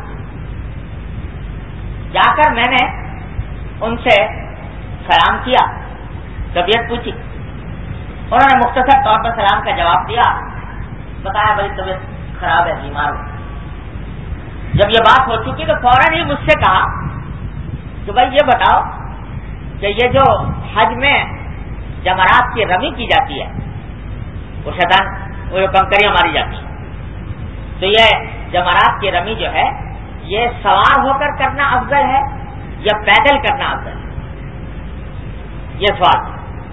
جا کر میں نے ان سے سلام کیا، طبیعت پوچھی، انہوں نے مختصر طور پر سلام کا جواب دیا، بتایا بھائی طبیعت خراب ہے، بیمار ہوں۔ جب یہ بات ہو چکی تو فوراً ہی مجھ سے کہا کہ بھائی یہ بتاؤ کہ یہ جو حج میں جمرات کی رمی کی جاتی ہے، وہ شیطان وہ جو کنکریاں ماری جاتی ہیں، تو یہ جمرات کی رمی جو ہے یہ سوار ہو کر کرنا افضل ہے یا پیدل کرنا افضل ہے؟ یہ سوال،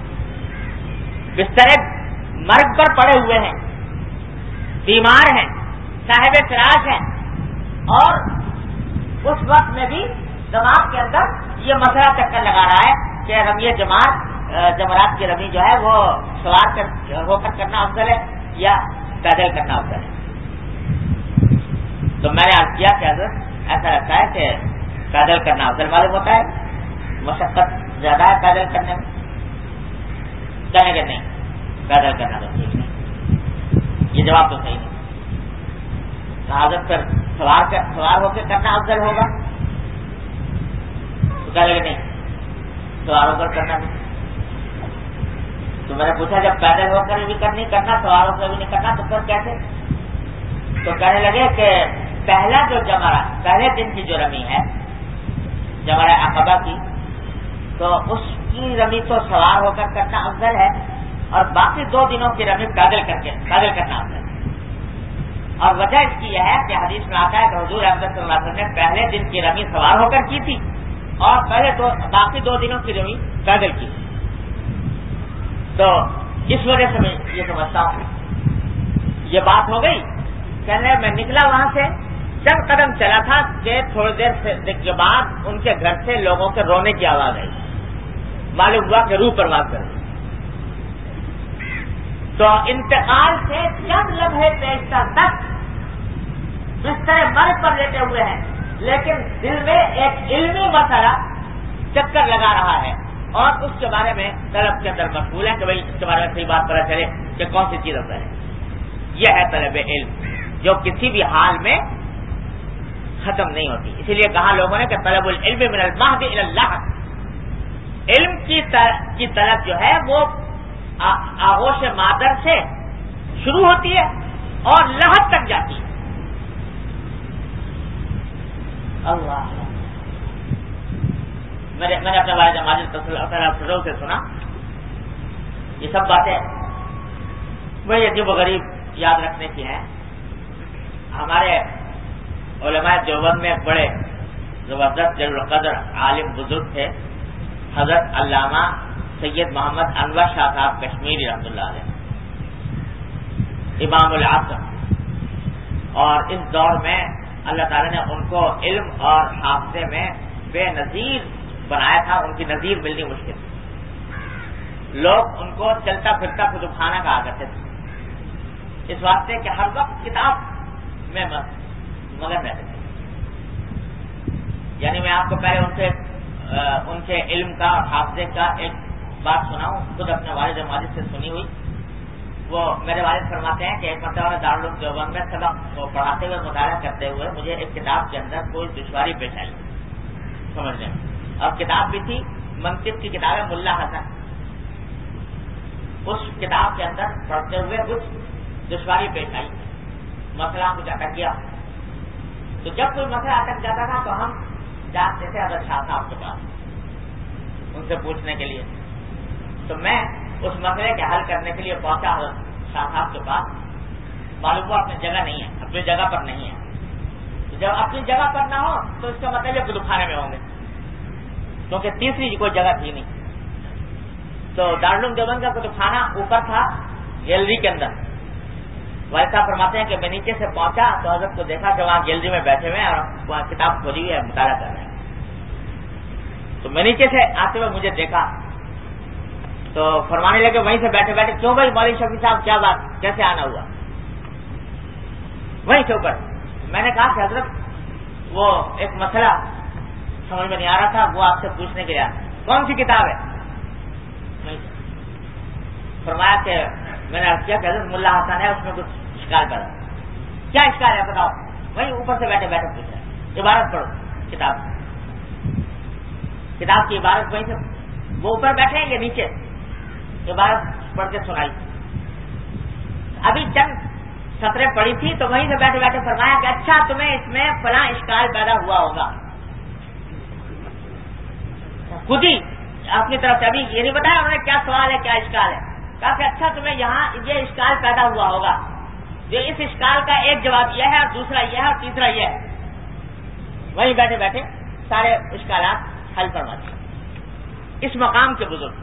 بستر مرگ پر پڑے ہوئے ہیں، بیمار ہیں، صاحب فراش ہیں، اور اس وقت میں بھی دماغ کے اندر یہ مسئلہ چکر لگا رہا ہے کہ رمی جماعت جمرات کی رمی جو ہے وہ سوار کر ہو کر کرنا افضل ہے یا پیدل کرنا افضل ہے؟ تو میں نے عرض کیا کہ حضرت ایسا لگتا ہے کہ پیدل کرنا افضل معلوم ہوتا ہے، مشقت زیادہ ہے پیدل کرنے میں۔ کہنے کہ نہیں، پیدل کرنا تو ٹھیک نہیں، یہ جواب تو صحیح نہیں۔ حضرت پھر سوار کر سوار ہو کے کرنا افضل ہوگا؟ تو کہنے کہ نہیں، سوار ہو کر کرنا نہیں۔ تو میں نے پوچھا جب پیدل ہو کر بھی کرنی کرنا، سوار ہو کر بھی نہیں کرنا، تو پھر کیسے؟ تو کہنے لگے کہ پہلا جو جمرہ، پہلے دن کی جو رمی ہے جمرہ عقبہ کی، تو اس کی رمی تو سوار ہو کر کرنا افضل ہے، اور باقی دو دنوں کی رمی پیدل کر کے پیدل کرنا افضل ہے۔ اور وجہ اس کی یہ ہے کہ حدیث میں آتا ہے کہ حضور احمد صلی اللہ علیہ وسلم نے پہلے دن کی رمی سوار ہو کر کی تھی اور پہلے دو باقی دو دنوں کی رمی پیدل کی تھی۔ تو اس وجہ سے میں یہ سمجھتا ہوں یہ بات ہو گئی۔ کہنے میں نکلا وہاں سے، چند قدم چلا تھا کہ تھوڑی دیر سے کے بعد ان کے گھر سے لوگوں کے رونے کی آواز آئی، معلوم ہوا کہ روح پرواز کر رہی۔ تو انتقال سے چند لمحے پیشتر تک بستر مرگ پر لیٹے ہوئے ہیں، لیکن دل میں ایک علمی مسئلہ چکر لگا رہا ہے اور اس کے بارے میں طلب کے اندر مشغول ہے کہ بھائی اس کے بارے میں صحیح بات پتہ چلے کہ کون سی چیز افضل ہے۔ یہ ہے طلب علم جو کسی بھی حال میں ختم نہیں ہوتی۔ اسی لیے کہا لوگوں نے کہ طلب العلم من المہد الی اللحد، علم کی طلب جو ہے وہ آغوش مادر سے شروع ہوتی ہے اور لحد تک جاتی ہے۔ اللہ میں نے میں نے اپنے والد ماجد فضل سے سنا یہ سب باتیں بڑی عجیب و غریب یاد رکھنے کی ہیں. ہمارے علماء دیوبند میں ایک بڑے زبردست جلیل القدر عالم بزرگ تھے حضرت علامہ سید محمد انور شاہ صاحب کشمیری رحمۃ اللہ علیہ امام العصر. اور اس دور میں اللہ تعالیٰ نے ان کو علم اور حافظے میں بے نظیر بنایا تھا. ان کی نظیر ملنی مشکل تھی. لوگ ان کو چلتا پھرتا کتب خانہ کہا کرتے تھے اس واسطے کہ ہر وقت کتاب میں مگن رہتے تھے. یعنی میں آپ کو پہلے ان سے ان کے علم کا اور حافظے کا ایک بات سناؤں, خود اپنے والد ماجد سے سنی ہوئی. وہ میرے والد فرماتے ہیں کہ ایک مرتبہ دارالعلوم دیوبند میں سبق پڑھاتے ہوئے مطالعہ کرتے ہوئے مجھے ایک کتاب کے اندر کوئی دشواری پیش آئی سمجھنے میں. اور کتاب بھی تھی منطق کی کتاب ہے ملا حسن. اس کتاب کے اندر پڑھتے ہوئے کچھ دشواری پیش آئی, مسئلہ کچھ اٹک گیا. تو جب کوئی مسئلہ اٹک جاتا تھا تو ہم جاتے تھے حضرت شاہ صاحب کے پاس ان سے پوچھنے کے لیے. تو میں اس مسئلے کے حل کرنے کے لیے پہنچا حضرت شاہ صاحب کے پاس. معلوم ہوا اپنی جگہ نہیں ہے, اپنی جگہ پر نہیں ہے. جب اپنی جگہ پر نہ ہو تو اس کا مطلب یہ کتب خانے میں ہوں گے, کیونکہ تیسری کوئی جگہ تھی نہیں. تو دارالعلوم دیوبند کا کتب خانہ اوپر تھا گیلری کے اندر. والد صاحب فرماتے ہیں کہ میں نیچے سے پہنچا تو حضرت کو دیکھا کہ وہاں گیلری میں بیٹھے ہوئے ہیں اور وہاں کتاب کھولی ہوئی ہے, مطالعہ کر رہے ہیں. تو میں نیچے سے آتے ہوئے مجھے دیکھا تو فرمانے لگے وہیں سے بیٹھے بیٹھے, کیوں بھائی مولوی شفیع صاحب کیا بات, کیسے آنا ہوا؟ وہیں سے اوپر. میں نے کہا کہ حضرت وہ ایک مسئلہ سمجھ میں نہیں آ رہا تھا, وہ آپ سے پوچھنے کے لیے. کون سی کتاب ہے؟ فرمایا کہ میں نے عرض کیا کہ حضرت ملا حسن ہے, اس میں کچھ اشکال پیدا. کیا اشکال ہے بتاؤ؟ وہیں اوپر سے بیٹھے بیٹھے پوچھ رہے. عبارت پڑھو کتاب کتاب کی عبارت وہیں سے, وہ اوپر بیٹھے ہیں یا نیچے, عبارت پڑھ کے سنائی. ابھی چند سطریں پڑھی تھی تو وہیں سے بیٹھے بیٹھے فرمایا کہ اچھا تمہیں اس میں فلاں اشکال پیدا ہوا ہوگا. خود ہی اپنی طرف سے, ابھی یہ نہیں بتایا انہوں نے کیا سوال ہے کیا اشکال ہے, کہا کہ اچھا تمہیں یہاں یہ اشکال پیدا ہوا ہوگا. جو اس اشکال کا ایک جواب یہ ہے اور دوسرا یہ ہے اور تیسرا یہ ہے. وہیں بیٹھے بیٹھے سارے اشکالات حل فرما دیے اس مقام کے بزرگ.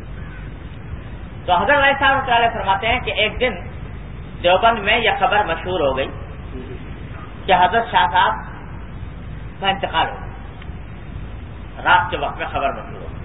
تو حضرت علیہ صاحب تعالیٰ فرماتے ہیں کہ ایک دن دیوبند میں یہ خبر مشہور ہو گئی کہ حضرت شاہ صاحب کا انتقال ہو گیا. رات کے وقت میں خبر مشہور ہو گئی.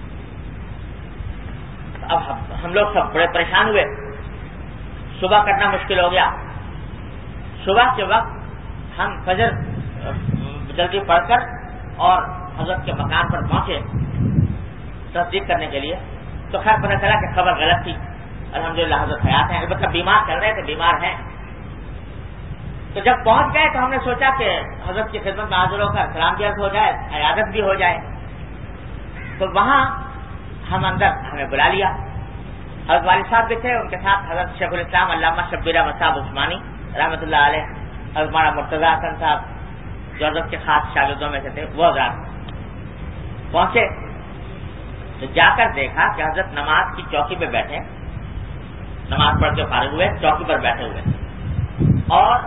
اب ہم لوگ سب بڑے پریشان ہوئے. صبح کرنا مشکل ہو گیا. صبح کے وقت ہم فجر جلدی پڑھ کر اور حضرت کے مکان پر پہنچے تصدیق کرنے کے لیے. تو خیر پتہ چلا کہ خبر غلط تھی. الحمدللہ حضرت حیات ہیں, البتہ بیمار چل رہے تھے, بیمار ہیں. تو جب پہنچ گئے تو ہم نے سوچا کہ حضرت کی خدمت میں حاضر ہو کر سلام عرض ہو جائے, عیادت بھی ہو جائے. تو وہاں ہم اندر ہمیں بلا لیا. حضرت والد صاحب بھی تھے, ان کے ساتھ حضرت شیخ الاسلام علامہ شبیر احمد صاحب عثمانی رحمۃ اللہ علیہ, حضرت مولانا مرتضیٰ حسن صاحب جو حضرت کے خاص شاگردوں میں سے تھے, وہ حضرات پہنچے. تو جا کر دیکھا کہ حضرت نماز کی چوکی پہ بیٹھے, نماز پڑھ کے فارغ ہوئے, چوکی پر بیٹھے ہوئے. اور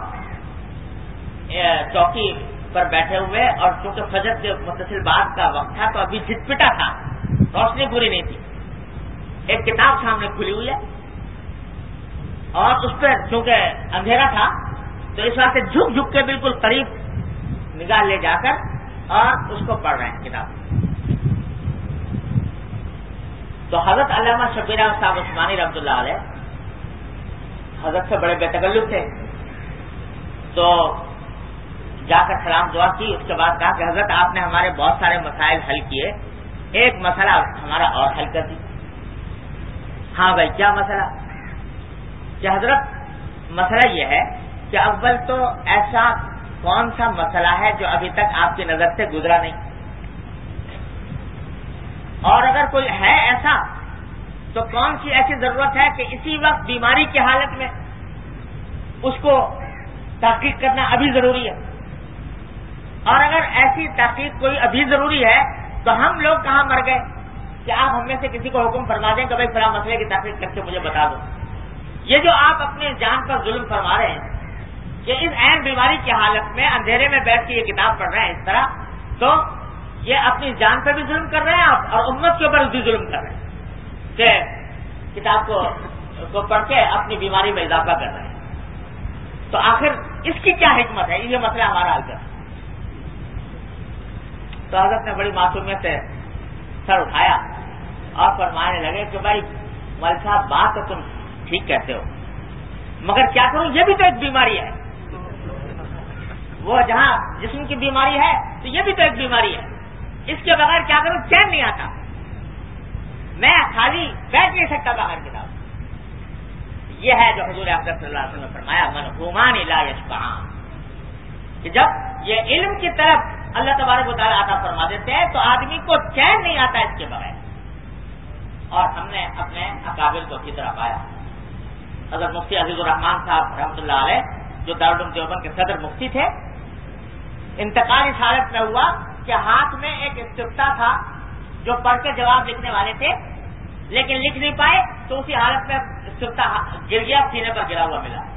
چوکی پر بیٹھے ہوئے اور چونکہ فجر کے متصل بعد کا وقت تھا تو ابھی جھٹپٹا تھا, روشنی پوری نہیں تھی. ایک کتاب سامنے کھلی ہوئی ہے اور اس پہ چونکہ اندھیرا تھا تو اس واسطے جھک جھک کے بالکل قریب نگاہ لے جا کر اور اس کو پڑھ رہے ہیں کتاب. تو حضرت علامہ شبیر احمد صاحب عثمانی رحمۃ اللہ علیہ حضرت سے بڑے بے تکلف تھے. تو جا کر سلام دعا کی. اس کے بعد کہا کہ حضرت آپ نے ہمارے بہت سارے مسائل حل کیے, ایک مسئلہ ہمارا اور حل کر دی. ہاں بھائی کیا مسئلہ؟ کہ حضرت مسئلہ یہ ہے کہ اول تو ایسا کون سا مسئلہ ہے جو ابھی تک آپ کی نظر سے گزرا نہیں, اور اگر کوئی ہے ایسا تو کون سی ایسی ضرورت ہے کہ اسی وقت بیماری کی حالت میں اس کو تحقیق کرنا ابھی ضروری ہے. اور اگر ایسی تحقیق کوئی ابھی ضروری ہے تو ہم لوگ کہاں مر گئے کہ آپ ہم میں سے کسی کو حکم فرما دیں کہ بھائی فلاں مسئلے کی تحقیق کر کے مجھے بتا دو. یہ جو آپ اپنے جان پر ظلم فرما رہے ہیں کہ اس عین بیماری کی حالت میں اندھیرے میں بیٹھ کے یہ کتاب پڑھ رہے ہیں اس طرح، تو یہ اپنی جان پہ بھی ظلم کر رہے ہیں آپ اور امت کے اوپر بھی ظلم کر رہے ہیں کہ کتاب کو کو پڑھ کے اپنی بیماری میں اضافہ کر رہے ہیں. تو آخر اس کی کیا حکمت ہے؟ یہ مسئلہ ہمارا حل کر. تو حضرت نے بڑی معصومیت سے سر اٹھایا اور فرمانے لگے کہ بھائی مولوی صاحب بات تو تم ٹھیک کہتے ہو، مگر کیا کروں، یہ بھی تو ایک بیماری ہے. وہ جہاں جسم کی بیماری ہے تو یہ بھی تو ایک بیماری ہے. اس کے بغیر کیا کروں، چین نہیں آتا، میں خالی بیٹھ نہیں سکتا باہر کتاب. یہ ہے جو حضور اقدس صلی اللہ علیہ وسلم نے فرمایا منہومان لا یشبعان، کہ جب یہ علم کی طرف اللہ تبارک و تعالیٰ عطا فرما دیتے ہیں تو آدمی کو چین نہیں آتا اس کے بغیر. اور ہم نے اپنے اکابر کو اسی طرح پایا. حضرت مفتی عزیز الرحمان صاحب رحمۃ اللہ علیہ جو دارالعلوم دیوبند کے صدر مفتی تھے، انتقال اس حالت میں ہوا کہ ہاتھ میں ایک استفتاء تھا جو پڑھ کے جواب لکھنے والے تھے لیکن لکھ نہیں پائے، تو اسی حالت میں استفتاء گر گیا، سینے پر گرا ہوا ملا.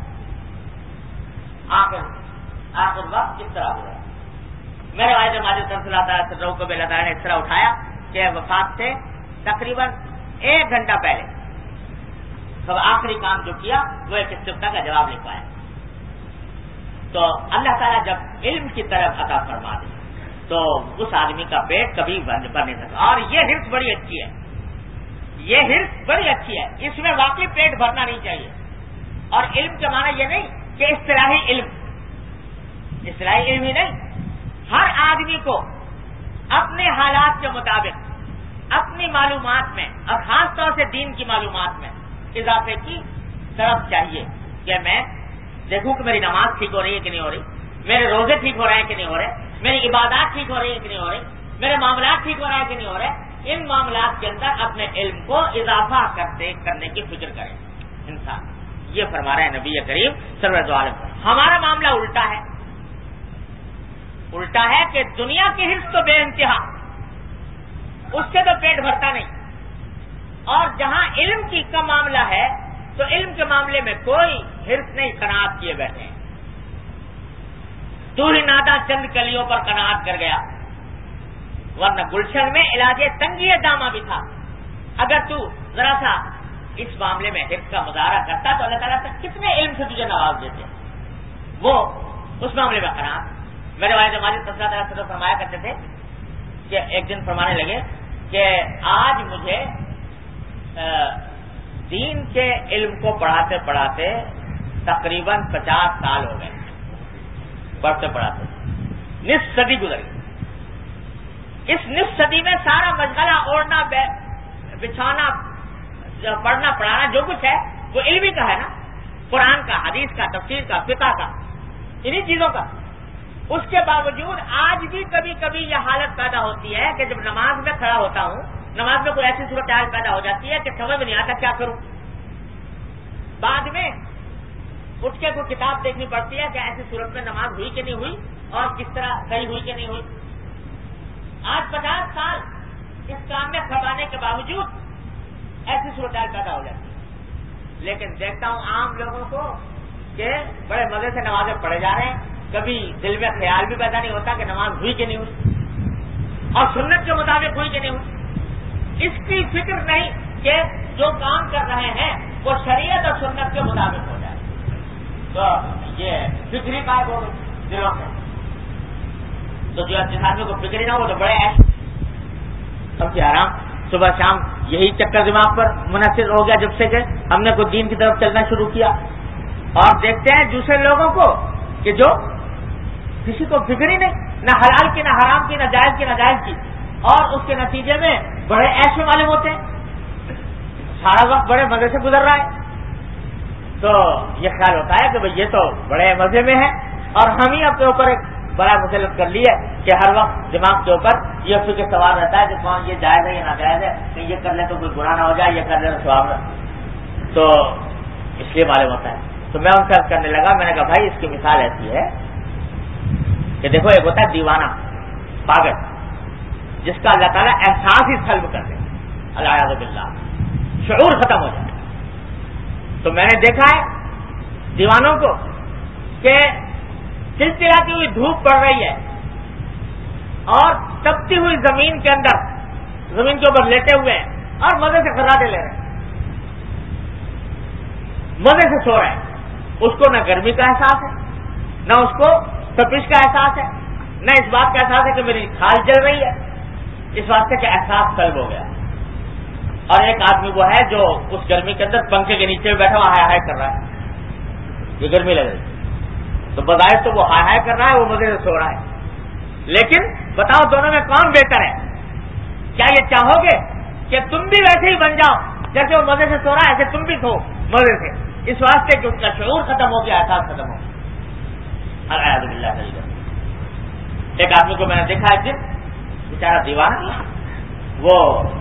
آخر آخر وقت کس طرح ہوا؟ میرے والد ماجد صلی اللہ تعالیٰ سے روح کو اللہ تعالیٰ نے اس طرح اٹھایا کہ وفات سے تقریباً ایک گھنٹہ پہلے سب آخری کام جو کیا وہ ایک استفتاء کا جواب لکھ پایا. تو اللہ تعالیٰ جب علم کی طرف عطا فرما دے تو اس آدمی کا پیٹ کبھی بند بھر نہیں سکتا. اور یہ حرص بڑی اچھی ہے، یہ حرص بڑی اچھی ہے، اس میں واقعی پیٹ بھرنا نہیں چاہیے. اور علم کے معنی یہ نہیں کہ اصطلاحی علم، اصطلاحی علم ہی نہیں، ہر آدمی کو اپنے حالات کے مطابق اپنی معلومات میں اور خاص طور سے دین کی معلومات میں اضافے کی طرف چاہیے کہ میں دیکھوں کہ میری نماز ٹھیک ہو رہی ہے کہ نہیں ہو رہی، میرے روزے ٹھیک ہو رہے ہیں کہ نہیں ہو رہے، میری عبادات ٹھیک ہو رہی ہیں کہ نہیں ہو رہی، میرے معاملات ٹھیک ہو رہے ہیں کہ نہیں ہو رہے. ان معاملات کے اندر اپنے علم کو اضافہ کرتے کرنے کی فکر کریں انسان. یہ فرما رہے ہیں نبی کریم سرور دو عالم. ہمارا معاملہ الٹا ہے، الٹا ہے کہ دنیا کی حرص تو بے انتہا، اس سے تو پیٹ بھرتا نہیں. اور جہاں علم کی کا معاملہ ہے تو علم کے معاملے میں کوئی حرص نہیں، قناعت کیے بیٹھے ہیں. تو ہی نادا چند کلیوں پر قناعت کر گیا، ورنہ گلشن میں علاج تنگی دامہ بھی تھا. اگر تو ذرا سا اس معاملے میں حرص کا مظاہرہ کرتا تو اللہ تعالیٰ سے کتنے علم سے تجھے نواز دیتے. وہ اس معاملے میں قناعت. میرے والد ماجد صلی اللہ علیہ وسلم فرمایا کرتے تھے کہ ایک دن فرمانے لگے کہ آج مجھے دین کے علم کو پڑھاتے پڑھاتے تقریباً پچاس سال ہو گئے، پڑھتے پڑھاتے نصف صدی گزر گئی. اس نصف صدی میں سارا مشغلہ اوڑھنا بچھانا پڑھنا پڑھانا جو کچھ ہے وہ علمی کا ہے نا، قرآن کا، حدیث کا، تفسیر کا، فقہ کا، انہی چیزوں کا. اس کے باوجود آج بھی کبھی کبھی یہ حالت پیدا ہوتی ہے کہ جب نماز میں کھڑا ہوتا ہوں، نماز میں کوئی ایسی صورتحال پیدا ہو جاتی ہے کہ سمجھ میں نہیں آتا کیا کروں. بعد میں اٹھ کے کوئی کتاب دیکھنی پڑتی ہے کہ ایسی صورت میں نماز ہوئی کہ نہیں ہوئی اور کس طرح صحیح ہوئی کہ نہیں ہوئی. آج پچاس سال اس کام میں کھپانے کے باوجود ایسی صورتحال پیدا ہو جاتی ہے. لیکن دیکھتا ہوں عام لوگوں کو کہ بڑے مزے سے نمازیں پڑھے جا رہے ہیں، کبھی دل میں خیال بھی پیدا نہیں ہوتا کہ نماز ہوئی کہ نہیں ہوئی اور سنت کے مطابق ہوئی کہ نہیں ہوئی. اس کی فکر نہیں کہ جو کام کر رہے ہیں وہ شریعت اور سنت کے مطابق ہو جائے. تو یہ فکری قائم ہو گئی دلوں میں. تو جو جس آدمی کو فکری نہ ہو تو بڑے ایسے سب سے آرام صبح شام یہی چکر دماغ پر منحصر ہو گیا جب سے کہ ہم نے کوئی دین کی طرف چلنا شروع کیا. اور دیکھتے ہیں دوسرے لوگوں کو کہ جو کسی کو فکر ہی نہیں، نہ حلال کی، نہ حرام کی، نہ جائز کی، نہ جائز کی، اور اس کے نتیجے میں بڑے ایسے معلوم ہوتے ہیں، سارا وقت بڑے مزے سے گزر رہا ہے. تو یہ خیال ہوتا ہے کہ بھئی یہ تو بڑے مزے میں ہے اور ہم ہی اپنے اوپر ایک بڑا مسلط کر لی ہے کہ ہر وقت دماغ کے اوپر یہ فکر سوال رہتا ہے کہ کون یہ جائز ہے یا ناجائز ہے، کہ یہ کر لے تو کوئی گناہ نہ ہو جائے، یہ کر لے تو ثواب نہ. تو اس لیے معلوم ہوتا ہے. تو میں ان سے عرض کرنے لگا، میں نے کہا بھائی اس کی مثال ایسی ہے کہ دیکھو ایک ہوتا ہے دیوانہ پاگل جس کا اللہ تعالیٰ احساس ہی سلب کر دے، الیاذ باللہ، شعور ختم ہو جائے. تو میں نے دیکھا ہے دیوانوں کو کہ چلچلاتی ہوئی دھوپ پڑ رہی ہے اور تپتی ہوئی زمین کے اندر زمین کے اوپر لیٹے ہوئے ہیں اور مزے سے خراٹے لے رہے ہیں، مزے سے سو رہے ہیں. اس کو نہ گرمی کا احساس ہے، نہ اس کو تپش کا احساس ہے، نہ اس بات کا احساس ہے کہ میری کھال جل رہی ہے، اس واسطے کہ احساس سلب ہو گیا. اور ایک آدمی وہ ہے جو اس گرمی کے اندر پنکھے کے نیچے بیٹھا ہوا ہائے ہائے کر رہا ہے، یہ گرمی لگ رہی ہے، تو بظاہر تو وہ ہائے ہائے کر رہا ہے، وہ مزے سے سو رہا ہے. لیکن بتاؤ دونوں میں کون بہتر ہے؟ کیا یہ چاہو گے کہ تم بھی ویسے ہی بن جاؤ جیسے وہ مزے سے سو رہا ہے، ایسے تم بھی سو مزے سے؟ اس واسطے کہ اس کا شعور ختم ہو گیا، احساس ختم ہو گیا. الیاذ باللہ. ایک آدمی کو میں نے دیکھا ایک دن، بیچارہ دیوانہ، وہ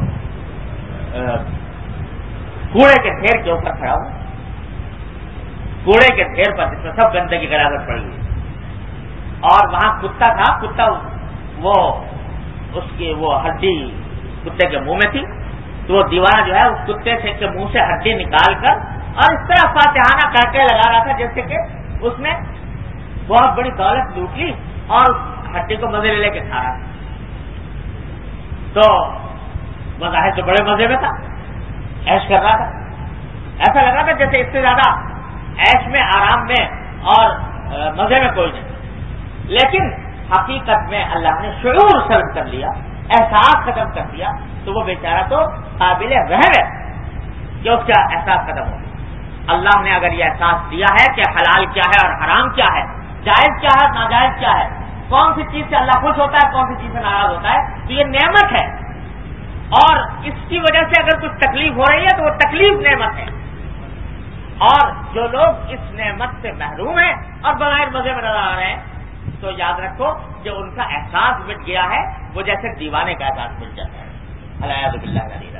کوڑے کے ڈھیر کے اوپر کھڑا ہوا، کوڑے کے ڈھیر پر جس میں سب گندگی کی غلاظت پڑ گئی، اور وہاں کتا تھا. کتا وہ اس کی وہ ہڈی کتے کے منہ میں تھی، تو وہ دیوانہ جو ہے اس کتے سے کے منہ سے ہڈی نکال کر اور اس طرح فاتحانہ کر کے لگا رہا تھا جیسے کہ اس نے بہت بڑی دولت لوٹ لی اور اس ہڈی کو مزے لے لے کے کھا رہا تھا. تو مظاہر تو بڑے مزے میں تھا، عیش کر رہا تھا، ایسا لگ رہا تھا جیسے اس سے زیادہ عیش میں، آرام میں اور مزے میں کوئی نہیں. لیکن حقیقت میں اللہ نے شعور سلب کر لیا، احساس ختم کر دیا، تو وہ بیچارہ تو قابل رحم ہے کہ اس کا احساس ختم ہو. اللہ نے اگر یہ احساس دیا ہے کہ حلال کیا ہے اور حرام کیا ہے، جائز کیا ہے اور ناجائز کیا ہے، کون سی چیز سے اللہ خوش ہوتا ہے، کون سی چیز سے ناراض ہوتا ہے، تو یہ نعمت ہے. اور اس کی وجہ سے اگر کچھ تکلیف ہو رہی ہے تو وہ تکلیف نعمت ہے. اور جو لوگ اس نعمت سے محروم ہیں اور بغیر مزے میں نظر آ رہے ہیں، تو یاد رکھو کہ ان کا احساس مٹ گیا ہے، وہ جیسے دیوانے کا احساس مٹ جاتا ہے. الیاذ باللہ علیہ.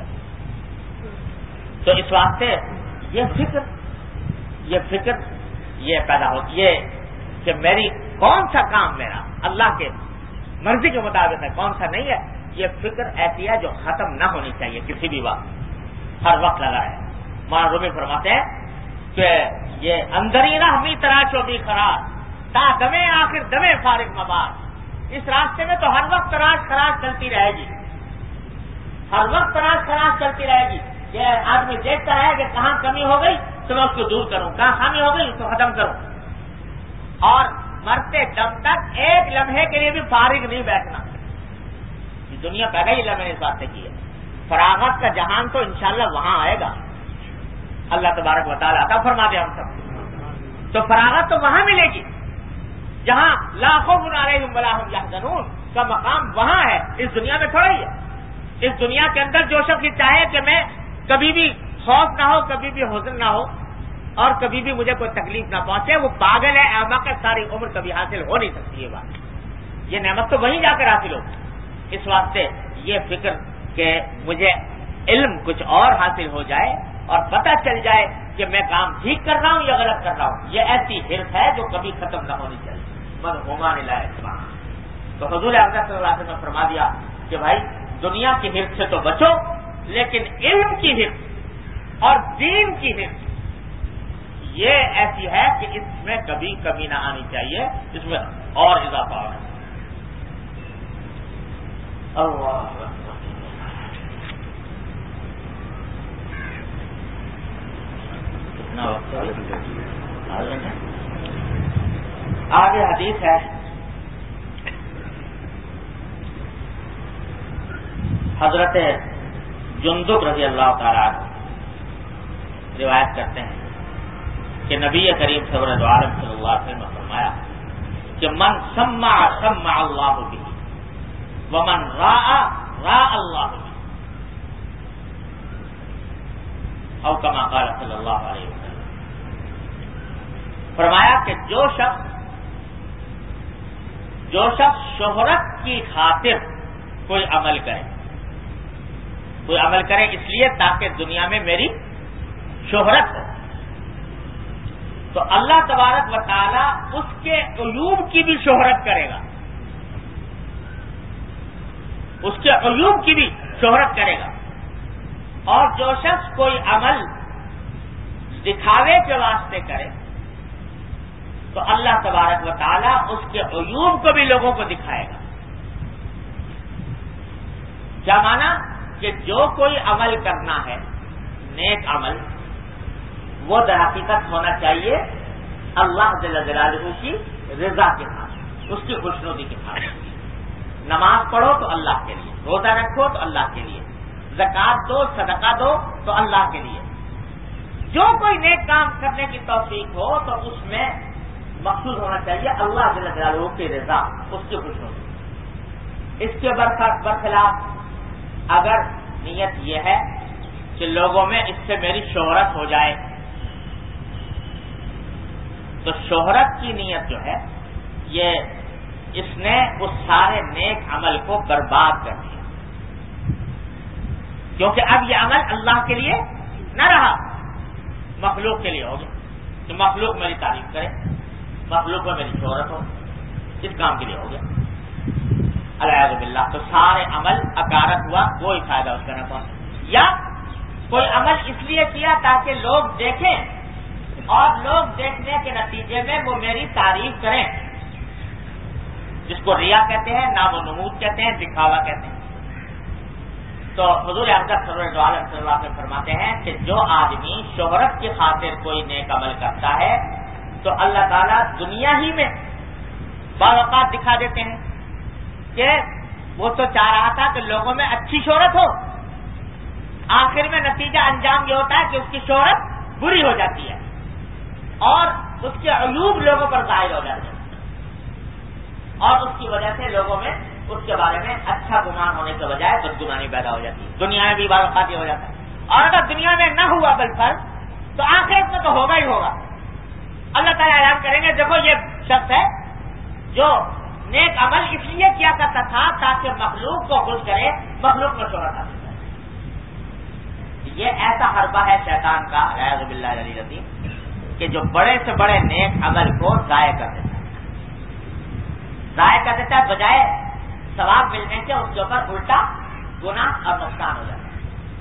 تو اس واسطے یہ فکر یہ فکر یہ پیدا ہوتی ہے کہ میری کون سا کام میرا اللہ کے مرضی کے مطابق ہے، کون سا نہیں ہے. یہ فکر ایسی ہے جو ختم نہ ہونی چاہیے کسی بھی وقت، ہر وقت لگا ہے. مولانا رومی فرماتے ہیں کہ یہ اندری رحمی تراشو بھی قرار تا دمے آخر دمے فارغ مباد. اس راستے میں تو ہر وقت تراش خراش چلتی رہے گی، ہر وقت تراش خراش چلتی رہے گی. یہ آدمی دیکھتا ہے کہ کہاں کمی ہو گئی تو میں اس کو دور کروں، کہاں خامی ہو گئی اس کو ختم کروں. اور مرتے دم تک ایک لمحے کے لیے بھی فارغ نہیں بیٹھنا. دنیا پیدا ہی اللہ میں نے اس واسطے کی ہے. فراغت کا جہان تو انشاءاللہ وہاں آئے گا، اللہ تبارک و تعالیٰ عطا فرما دے ہم سب. تو فراغت تو وہاں ملے گی جہاں لا خوف علیہم ولا هم یحزنون کا مقام وہاں ہے، اس دنیا میں تھوڑا ہی ہے. اس دنیا کے اندر جو شخص یہ چاہے کہ میں کبھی بھی خوف نہ ہو، کبھی بھی حزن نہ ہو اور کبھی بھی مجھے کوئی تکلیف نہ پہنچے، وہ پاگل ہے، احمق ہے، ساری عمر کبھی حاصل ہو نہیں سکتی. یہ بات، یہ نعمت تو وہیں جا کر حاصل ہوگی. اس واسطے یہ فکر کہ مجھے علم کچھ اور حاصل ہو جائے اور پتہ چل جائے کہ میں کام ٹھیک کر رہا ہوں یا غلط کر رہا ہوں، یہ ایسی حرص ہے جو کبھی ختم نہ ہونی چاہیے. مذہومان لا اسمع. تو حضور اقدس صلی اللہ علیہ وسلم نے فرما دیا کہ بھائی دنیا کی حرص سے تو بچو، لیکن علم کی حرص اور دین کی حرص یہ ایسی ہے کہ اس میں کبھی کمی نہ آنی چاہیے، اس میں اور اضافہ ہونا چاہیے. اللہ کتنا وقت آگے حدیث ہے. حضرت جندب رضی اللہ تعالیٰ عنہ روایت کرتے ہیں کہ نبی کریم صلی اللہ علیہ وسلم نے فرمایا کہ من سمع سمع اللہ بھی ومن راء راء اللہ بھی، او کما قال صلی اللہ علیہ وسلم. فرمایا کہ جو شخص جو شخص شہرت کی خاطر کوئی عمل کرے کوئی عمل کرے اس لیے تاکہ دنیا میں میری شہرت ہو، تو اللہ تبارک و تعالی اس کے عیوب کی بھی شہرت کرے گا. اس کے عیوب کی بھی شہرت کرے گا. اور جو شخص کوئی عمل دکھاوے کے واسطے کرے تو اللہ تبارک و تعالیٰ اس کے عیوب کو بھی لوگوں کو دکھائے گا. کیا مانا کہ جو کوئی عمل کرنا ہے نیک عمل وہ در حقیقت ہونا چاہیے اللہ جل جلالہ کی رضا کے ساتھ، اس کی خوشنودی کے ساتھ. نماز پڑھو تو اللہ کے لیے، روزہ رکھو تو اللہ کے لیے، زکات دو صدقہ دو تو اللہ کے لیے. جو کوئی نیک کام کرنے کی توفیق ہو تو اس میں مقصود ہونا چاہیے اللہ جل جلالہ کی رضا، اس کی خوشنودی. اس کے برخلاف اگر نیت یہ ہے کہ لوگوں میں اس سے میری شہرت ہو جائے تو شہرت کی نیت جو ہے یہ اس نے اس سارے نیک عمل کو برباد کر دیا. کیونکہ اب یہ عمل اللہ کے لیے نہ رہا، مخلوق کے لیے ہو گیا کہ مخلوق میری تعریف کرے، مخلوق میں میری شہرت ہو، اس کام کے لیے ہو گیا. العیاذ باللہ. تو سارے عمل اکارت ہوا، کوئی فائدہ اس کا نہ پہنچا. یا کوئی عمل اس لیے کیا تاکہ لوگ دیکھیں اور لوگ دیکھنے کے نتیجے میں وہ میری تعریف کریں، جس کو ریا کہتے ہیں، نام و نمود کہتے ہیں، دکھاوا کہتے ہیں. تو حضور اقدس صلی اللہ علیہ وسلم فرماتے ہیں کہ جو آدمی شہرت کی خاطر کوئی نیک عمل کرتا ہے تو اللہ تعالیٰ دنیا ہی میں بعض اوقات دکھا دیتے ہیں کہ وہ تو چاہ رہا تھا کہ لوگوں میں اچھی شہرت ہو، آخر میں نتیجہ انجام یہ ہوتا ہے کہ اس کی شہرت بری ہو جاتی ہے اور اس کے عیوب لوگوں پر ظاہر ہو جاتے ہیں اور اس کی وجہ سے لوگوں میں اس کے بارے میں اچھا گمان ہونے کے بجائے بدگمانی پیدا ہو جاتی ہے. دنیا میں بھی بعض اوقات یہ ہو جاتا ہے. اور اگر دنیا میں نہ ہوا بالفرض تو آخرت میں تو ہوگا ہی ہوگا. اللہ تعالیٰ اعلان کریں گے دیکھو یہ شخص ہے جو نیک عمل اس لیے کیا کرتا تھا تاکہ مخلوق کو خوش کرے، مخلوق میں شہرت حاصل کرے. یہ ایسا حربہ ہے شیطان کا اعوذ باللہ العلی العظیم کہ جو بڑے سے بڑے نیک عمل کو ضائع کر دیتا ہے، ضائع کر دیتا ہے، بجائے ثواب ملنے سے اس کے اوپر الٹا گناہ اور نقصان ہو جاتا ہے.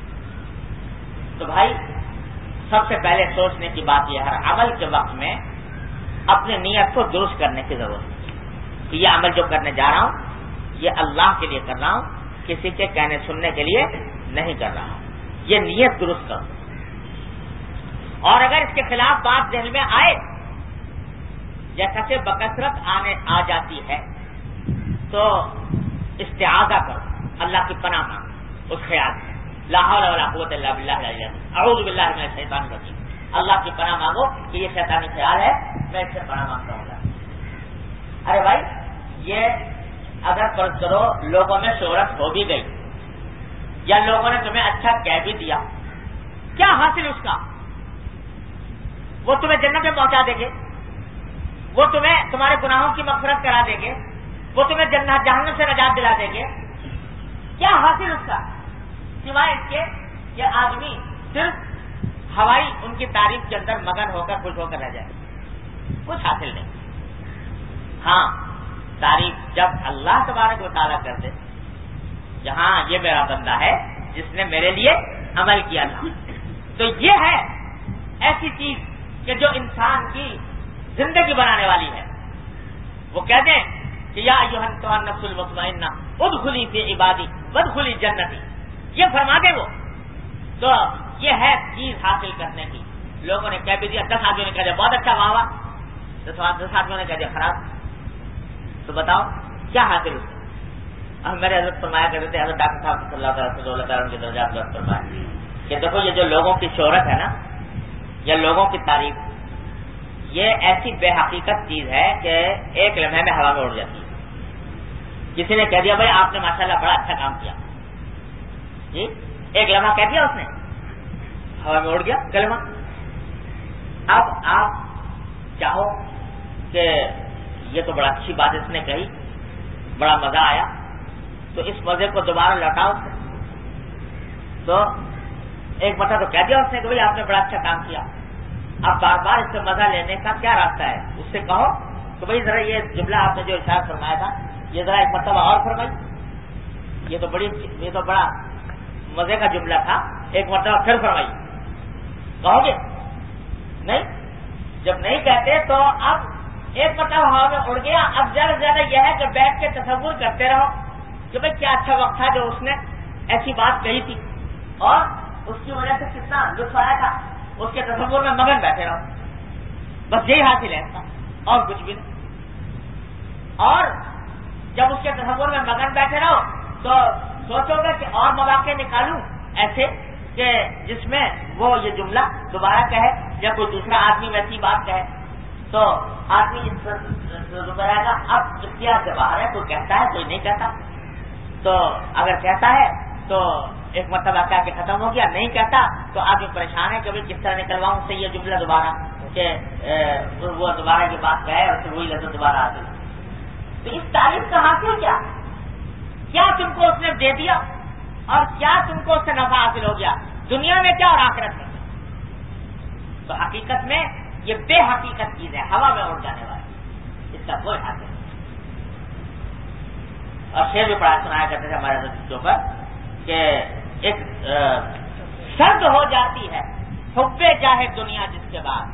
تو بھائی سب سے پہلے سوچنے کی بات یہ ہے ہر عمل کے وقت میں اپنی نیت کو درست کرنے کی ضرورت ہے کہ یہ عمل جو کرنے جا رہا ہوں یہ اللہ کے لیے کر رہا ہوں، کسی کے کہنے سننے کے لیے نہیں کر رہا ہوں. یہ نیت درست کرو. اور اگر اس کے خلاف بات ذہن میں آئے جیسا کہ بکثرت آنے آ جاتی ہے تو استعاذہ کرو، اللہ کی پناہ مانگو اس خیال میں، لا حول ولا قوت الا باللہ العلی العظیم، اعوذ باللہ من الشیطان الرجیم. اللہ کی پناہ مانگو کہ یہ شیطانی خیال ہے، میں اس سے پناہ مانگتا ہوں. ارے بھائی یہ اگر فرض کرو لوگوں میں شہرت ہو بھی گئی یا لوگوں نے تمہیں اچھا کہہ بھی دیا، کیا حاصل اس کا؟ وہ تمہیں جنت میں پہنچا دیں گے، وہ تمہیں تمہارے گناہوں کی مغفرت کرا دیں گے، وہ تمہیں جنت جہنم سے نجات دلا دیں گے. کیا حاصل اس کا سوائے اس کے کہ آدمی صرف ہوائی ان کی تعریف کے اندر مگن ہو کر خوش ہو کر رہ جائے؟ کچھ حاصل نہیں. ہاں تعریف جب اللہ تبارک و تعالیٰ کر دے، جہاں یہ میرا بندہ ہے جس نے میرے لیے عمل کیا تھا، تو یہ ہے ایسی چیز کہ جو انسان کی زندگی بنانے والی ہے. وہ کہتے ہیں کہ یا ایھا النفس المطمئنہ ادخلی فی عبادی وادخلی جنتی، یہ فرما دے وہ تو یہ ہے چیز حاصل کرنے کی. لوگوں نے کہہ بھی دیا، دس آدمیوں نے کہہ دیا بہت اچھا واہ واہ، دس آدمیوں نے کہہ دیا خراب، تو بتاؤ کیا حاصل اس کو؟ اب میرے حضرت فرمایا کرتے تھے، حضرت ڈاکٹر صاحب صلی اللہ تعالیٰ اللہ تعالیٰ کے درجات بلند فرمائے کہ دیکھو یہ جو لوگوں کی شہرت ہے نا یا لوگوں کی تعریف، یہ ایسی بے حقیقت چیز ہے کہ ایک لمحے میں ہوا میں اڑ جاتی ہے. کسی نے کہہ دیا بھائی آپ نے ماشاءاللہ بڑا اچھا کام کیا، جی ایک لمحہ کہہ دیا اس نے، ہوا میں اڑ گیا کلمہ. اب آپ چاہو کہ یہ تو بڑا اچھی بات اس نے کہی، بڑا مزہ آیا، تو اس مزے کو دوبارہ لوٹاؤ. تو ایک مرتبہ تو کہہ دیا اس نے کہ بھائی آپ نے بڑا اچھا کام کیا، اب بار بار اس سے مزہ لینے کا کیا راستہ ہے؟ اس سے کہو کہ بھائی ذرا یہ جملہ آپ نے جو ارشاد فرمایا تھا یہ ذرا ایک مرتبہ اور فرمائی. یہ تو بڑی یہ تو بڑا مزے کا جملہ تھا، ایک مرتبہ پھر فرمائیے، کہو گے؟ نہیں، جب نہیں کہتے تو اب ایک مرتبہ ہوا میں اڑ گیا، اب زیادہ سے زیادہ یہ ہے کہ بیٹھ کے تصور کرتے رہو کہ بھائی کیا اچھا وقت تھا جو اس نے ایسی بات کہی تھی اور اس کی وجہ سے کتنا لطف آیا تھا، اس کے تصور میں مگن بیٹھے رہو، بس یہی حاصل ہے اس کا اور کچھ بھی نہیں۔ اور جب اس کے تصور میں مگن بیٹھے رہو تو سوچو گے کہ اور مواقع نکالوں ایسے کہ جس میں وہ یہ جملہ دوبارہ کہے یا کوئی دوسرا آدمی ویسی بات کہے، تو آدمی اس رہے گا اب اختیار سے باہر ہے، کوئی کہتا ہے کوئی نہیں کہتا، تو اگر کہتا ہے تو ایک مرتبہ کہہ کے ختم ہو گیا، نہیں کہتا تو آدمی پریشان ہے کہ بھائی کس طرح نکلواؤں اس سے یہ جملہ دوبارہ کہ وہ دوبارہ یہ بات کہے اور پھر وہی لفظ دوبارہ حاصل۔ تو اس تعریف کا حاصل کیا کیا تم کو اس نے دے دیا اور کیا تم کو اس سے نفع حاصل ہو گیا، دنیا میں کیا اور آخرت میں کیا؟ تو حقیقت میں یہ بے حقیقت چیز ہے، ہوا میں اڑ جانے والی، اس کا کوئی حاصل نہیں۔ اور شعر بھی پڑھا سنایا کرتے تھے ہمارے بچوں پر کہ ایک سرد ہو جاتی ہے حب جاہ دنیا جس کے بعد،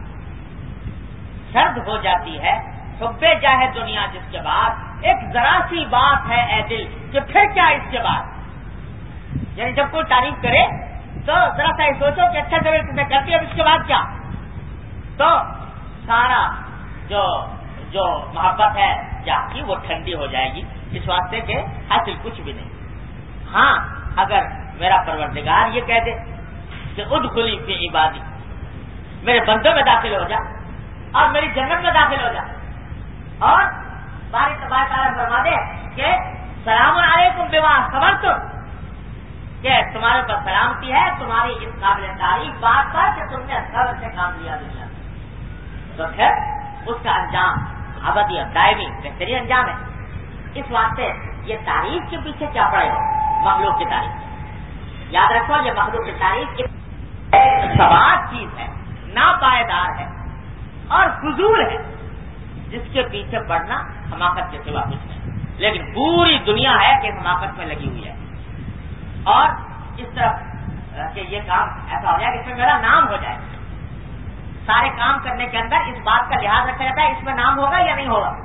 سرد ہو جاتی ہے حب جاہ دنیا جس کے بعد، ایک ذرا سی بات ہے اے دل کہ پھر کیا اس کے بعد۔ یعنی جب کوئی تعریف کرے تو ذرا سا یہ سوچو کہ اچھا چلے تم نے کر دیا، اب اس کے بعد کیا؟ تو سارا جو جو محبت ہے جا کی وہ ٹھنڈی ہو جائے گی، اس واسطے کہ حاصل کچھ بھی نہیں۔ ہاں اگر میرا پروردگار یہ کہہ دے کہ ادخلی فی عبادی، میرے بندوں میں داخل ہو جا اور میری جنت میں داخل ہو جا، اور باری تبارک تعالیٰ فرما دے کہ سلام علیکم بما صبرتم، کہ تمہارے پر سلامتی ہے تمہاری اس قابل تعریف بات پر کہ تم نے صبر سے کام لیا دنیا میں، تو پھر اس کا انجام ابدی اور دائمی بہترین انجام ہے۔ اس واسطے یہ تعریف کے پیچھے کیا پڑے ہو، مخلوق کی تعریف یاد رکھو، یہ مخلوق کی تعریف سواد چیز ہے، ناپائیدار ہے اور فضول ہے، جس کے پیچھے پڑنا حماقت کے سوا کچھ نہیں، لیکن پوری دنیا ہے کہ حماقت میں لگی ہوئی ہے۔ اور اس طرح کہ یہ کام ایسا ہو جائے کہ اس میں میرا نام ہو جائے، سارے کام کرنے کے اندر اس بات کا لحاظ رکھا جاتا ہے اس میں نام ہوگا یا نہیں ہوگا۔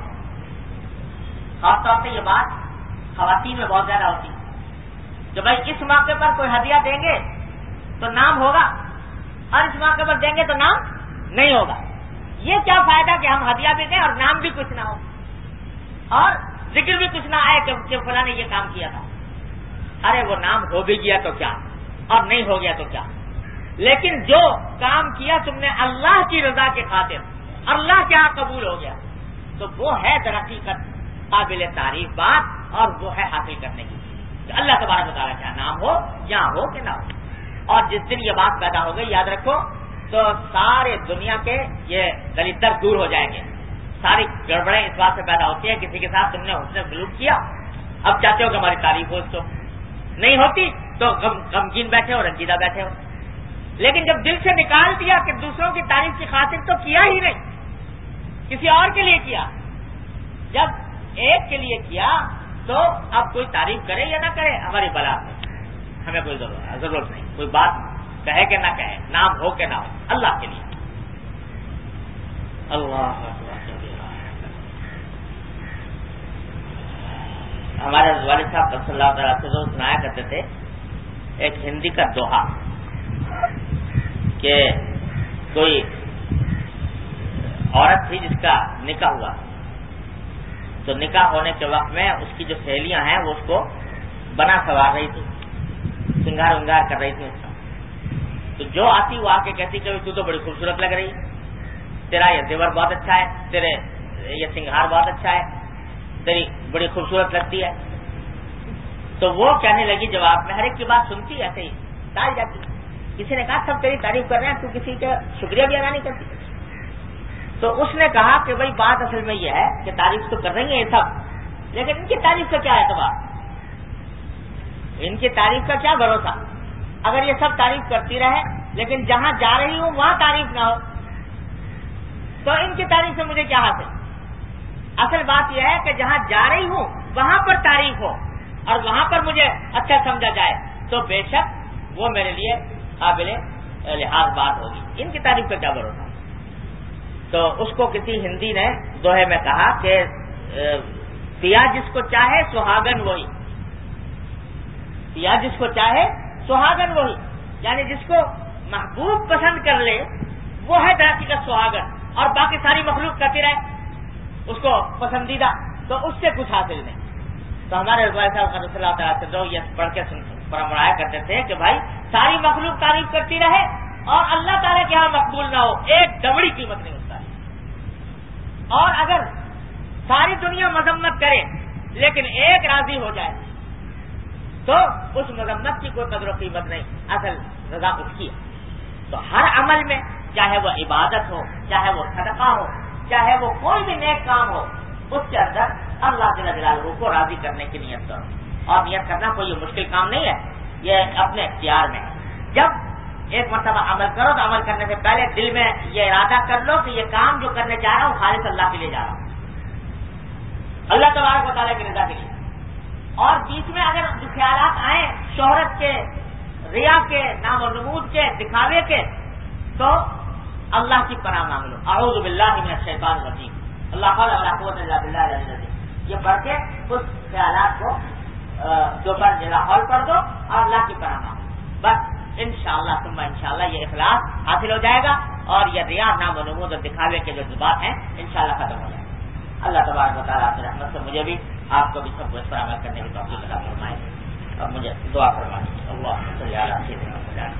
خاص طور سے یہ بات خواتین میں بہت زیادہ ہوتی ہے کہ بھائی اس موقع پر کوئی ہدیہ دیں گے تو نام ہوگا اور اس موقع پر دیں گے تو نام نہیں ہوگا۔ یہ کیا فائدہ کہ ہم ہدیہ بھی دیں اور نام بھی کچھ نہ ہو اور ذکر بھی کچھ نہ آئے کہ فلاں نے یہ کام کیا تھا۔ ارے وہ نام ہو بھی گیا تو کیا اور نہیں ہو گیا تو کیا، لیکن جو کام کیا تم نے اللہ کی رضا کے خاطر، اللہ کے ہاں قبول ہو گیا، تو وہ ہے در حقیقت قابل تعریف بات، اور وہ ہے حاصل کرنے کی کہ اللہ تبارک و تعالیٰ کا نام ہو یا ہو کہ نہ ہو۔ اور جس دن یہ بات پیدا ہو گئی یاد رکھو تو سارے دنیا کے یہ دلیدر دور ہو جائیں گے، ساری گڑبڑیں اس بات سے پیدا ہوتی ہیں کسی کے ساتھ تم نے حسن سلوک کیا، اب چاہتے ہو کہ ہماری تعریف ہو، اس کو نہیں ہوتی تو غمگین بیٹھے ہو، رنجیدہ بیٹھے ہو، لیکن جب دل سے نکال دیا کہ دوسروں کی تعریف کی خاطر تو کیا ہی نہیں، کسی اور کے لیے کیا، جب ایک کے لیے کیا تو اب کوئی تعریف کرے یا نہ کرے ہماری بلا ہے، ہمیں کوئی ضرورت نہیں، کوئی بات کہے کہ نہ کہے، نام ہو کہ نہ ہو، اللہ کے لیے۔ اللہ ہمارے والد صاحب صلی اللہ تعالیٰ سے روز سنایا کرتے تھے ایک ہندی کا دوہا کہ کوئی عورت تھی جس کا نکاح ہوا، تو نکاح ہونے کے وقت میں اس کی جو سہیلیاں ہیں وہ اس کو بنا سنوار رہی تھی، سنگار ونگار کر رہی تھی اس کا، تو جو آتی وہ آ کے کہتی کہ تو تو بڑی خوبصورت لگ رہی، تیرا یہ زیور بہت اچھا ہے، تیرے یہ سنگار بہت اچھا ہے، تیری بڑی خوبصورت لگتی ہے۔ تو وہ کہنے لگی جواب میں، ہر ایک کی بات سنتی ایسے ہی ٹال جاتی، کسی نے کہا سب تیری تعریف کر رہے ہیں تو کسی کا شکریہ بھی ادا نہیں کرتی، تو اس نے کہا کہ بھائی بات اصل میں یہ ہے کہ تعریف تو کر رہی ہیں یہ سب، لیکن ان کی تعریف کا کیا اعتبار، ان کی تعریف کا کیا بھروسہ، اگر یہ سب تعریف کرتی رہے لیکن جہاں جا رہی ہوں وہاں تعریف نہ ہو تو ان کی تعریف سے مجھے کیا حاصل۔ اصل بات یہ ہے کہ جہاں جا رہی ہوں وہاں پر تعریف ہو، اور وہاں پر مجھے اچھا سمجھا جائے تو بے شک وہ میرے لیے قابل لحاظ بات ہوگی. ان کی تعریف کا کیا بھروسہ. تو اس کو کسی ہندی نے دوہے میں کہا کہ پیا جس کو چاہے سہاگن وہی، پیا جس کو چاہے سہاگن وہی، یعنی جس کو محبوب پسند کر لے وہ ہے در حقیقت سہاگن، اور باقی ساری مخلوق کرتی رہے اس کو پسندیدہ، تو اس سے کچھ حاصل نہیں. تو ہمارے رضوان صاحب صلی اللہ تعالیٰ سے دو یہ پڑھ کے پڑھایا کرتے تھے کہ بھائی ساری مخلوق تعریف کرتی رہے اور اللہ تعالیٰ کے یہاں مقبول نہ ہو، ایک ڈبڑی قیمت نہیں ہوتا ہے. اور اگر ساری دنیا مذمت کرے لیکن ایک راضی ہو جائے تو اس مذمت کی کوئی قدر و قیمت نہیں، اصل رضا اس کی ہے. تو ہر عمل میں، چاہے وہ عبادت ہو، چاہے وہ صدقہ ہو، چاہے وہ کوئی بھی نیک کام ہو، اس کے اندر اللہ جل جلالہ کو راضی کرنے کی نیت کرو. اور نیت کرنا کوئی مشکل کام نہیں ہے، یہ اپنے اختیار میں. جب ایک مرتبہ عمل کرو تو عمل کرنے سے پہلے دل میں یہ ارادہ کر لو کہ یہ کام جو کرنے جا رہا ہوں خالص اللہ کے لیے جا رہا ہوں، اللہ تبارک و تعالیٰ کی رضا کے لیے. اور بیچ میں اگر خیالات آئیں شہرت کے، ریا کے، نام و نمود کے، دکھاوے کے، تو اللہ کی پناہ مانگ لو. اعوذ باللہ من الشیطان الرجیم، اللہ حول ولا قوت الا باللہ العلی العظیم. یہ پڑھ کے اس خیالات کو جو پر جلاحول پڑھ دو اور اللہ کی پناہ مانگو. بس انشاءاللہ ثم انشاءاللہ یہ اخلاص حاصل ہو جائے گا اور یہ ریا، نام و نمود اور دکھاوے کے جو جذبات ہیں انشاءاللہ ختم ہو جائے گا. اللہ تبارک و تعالیٰ کی رحمت سے مجھے بھی آپ کو بھی سب کو اس پر عمل کرنے کی توفیق عطا فرمائے. اور مجھے دعا فرمائے. اللہ صلی اللہ علیہ وسلم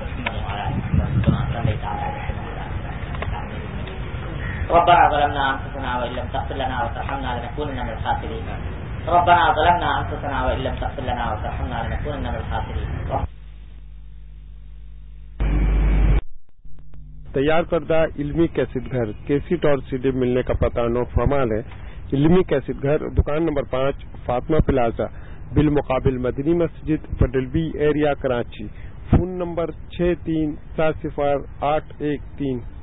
ربنا ظلمنا انفسنا وان لم تغفر لنا وترحمنا لنكونن من الخاسرين. ربنا ظلمنا انفسنا وان لم تغفر لنا وترحمنا لنكونن من الخاسرين. تیار کردہ علمی کیسٹ گھر کیسٹ اور سی ڈی ملنے کا پتہ نو فرمال ہے. علمی کیسٹ گھر دکان نمبر پانچ فاطمہ پلازا بالمقابل مدنی مسجد Patel B area Karachi. Phone number چھ تین سات صفر آٹھ ایک تین.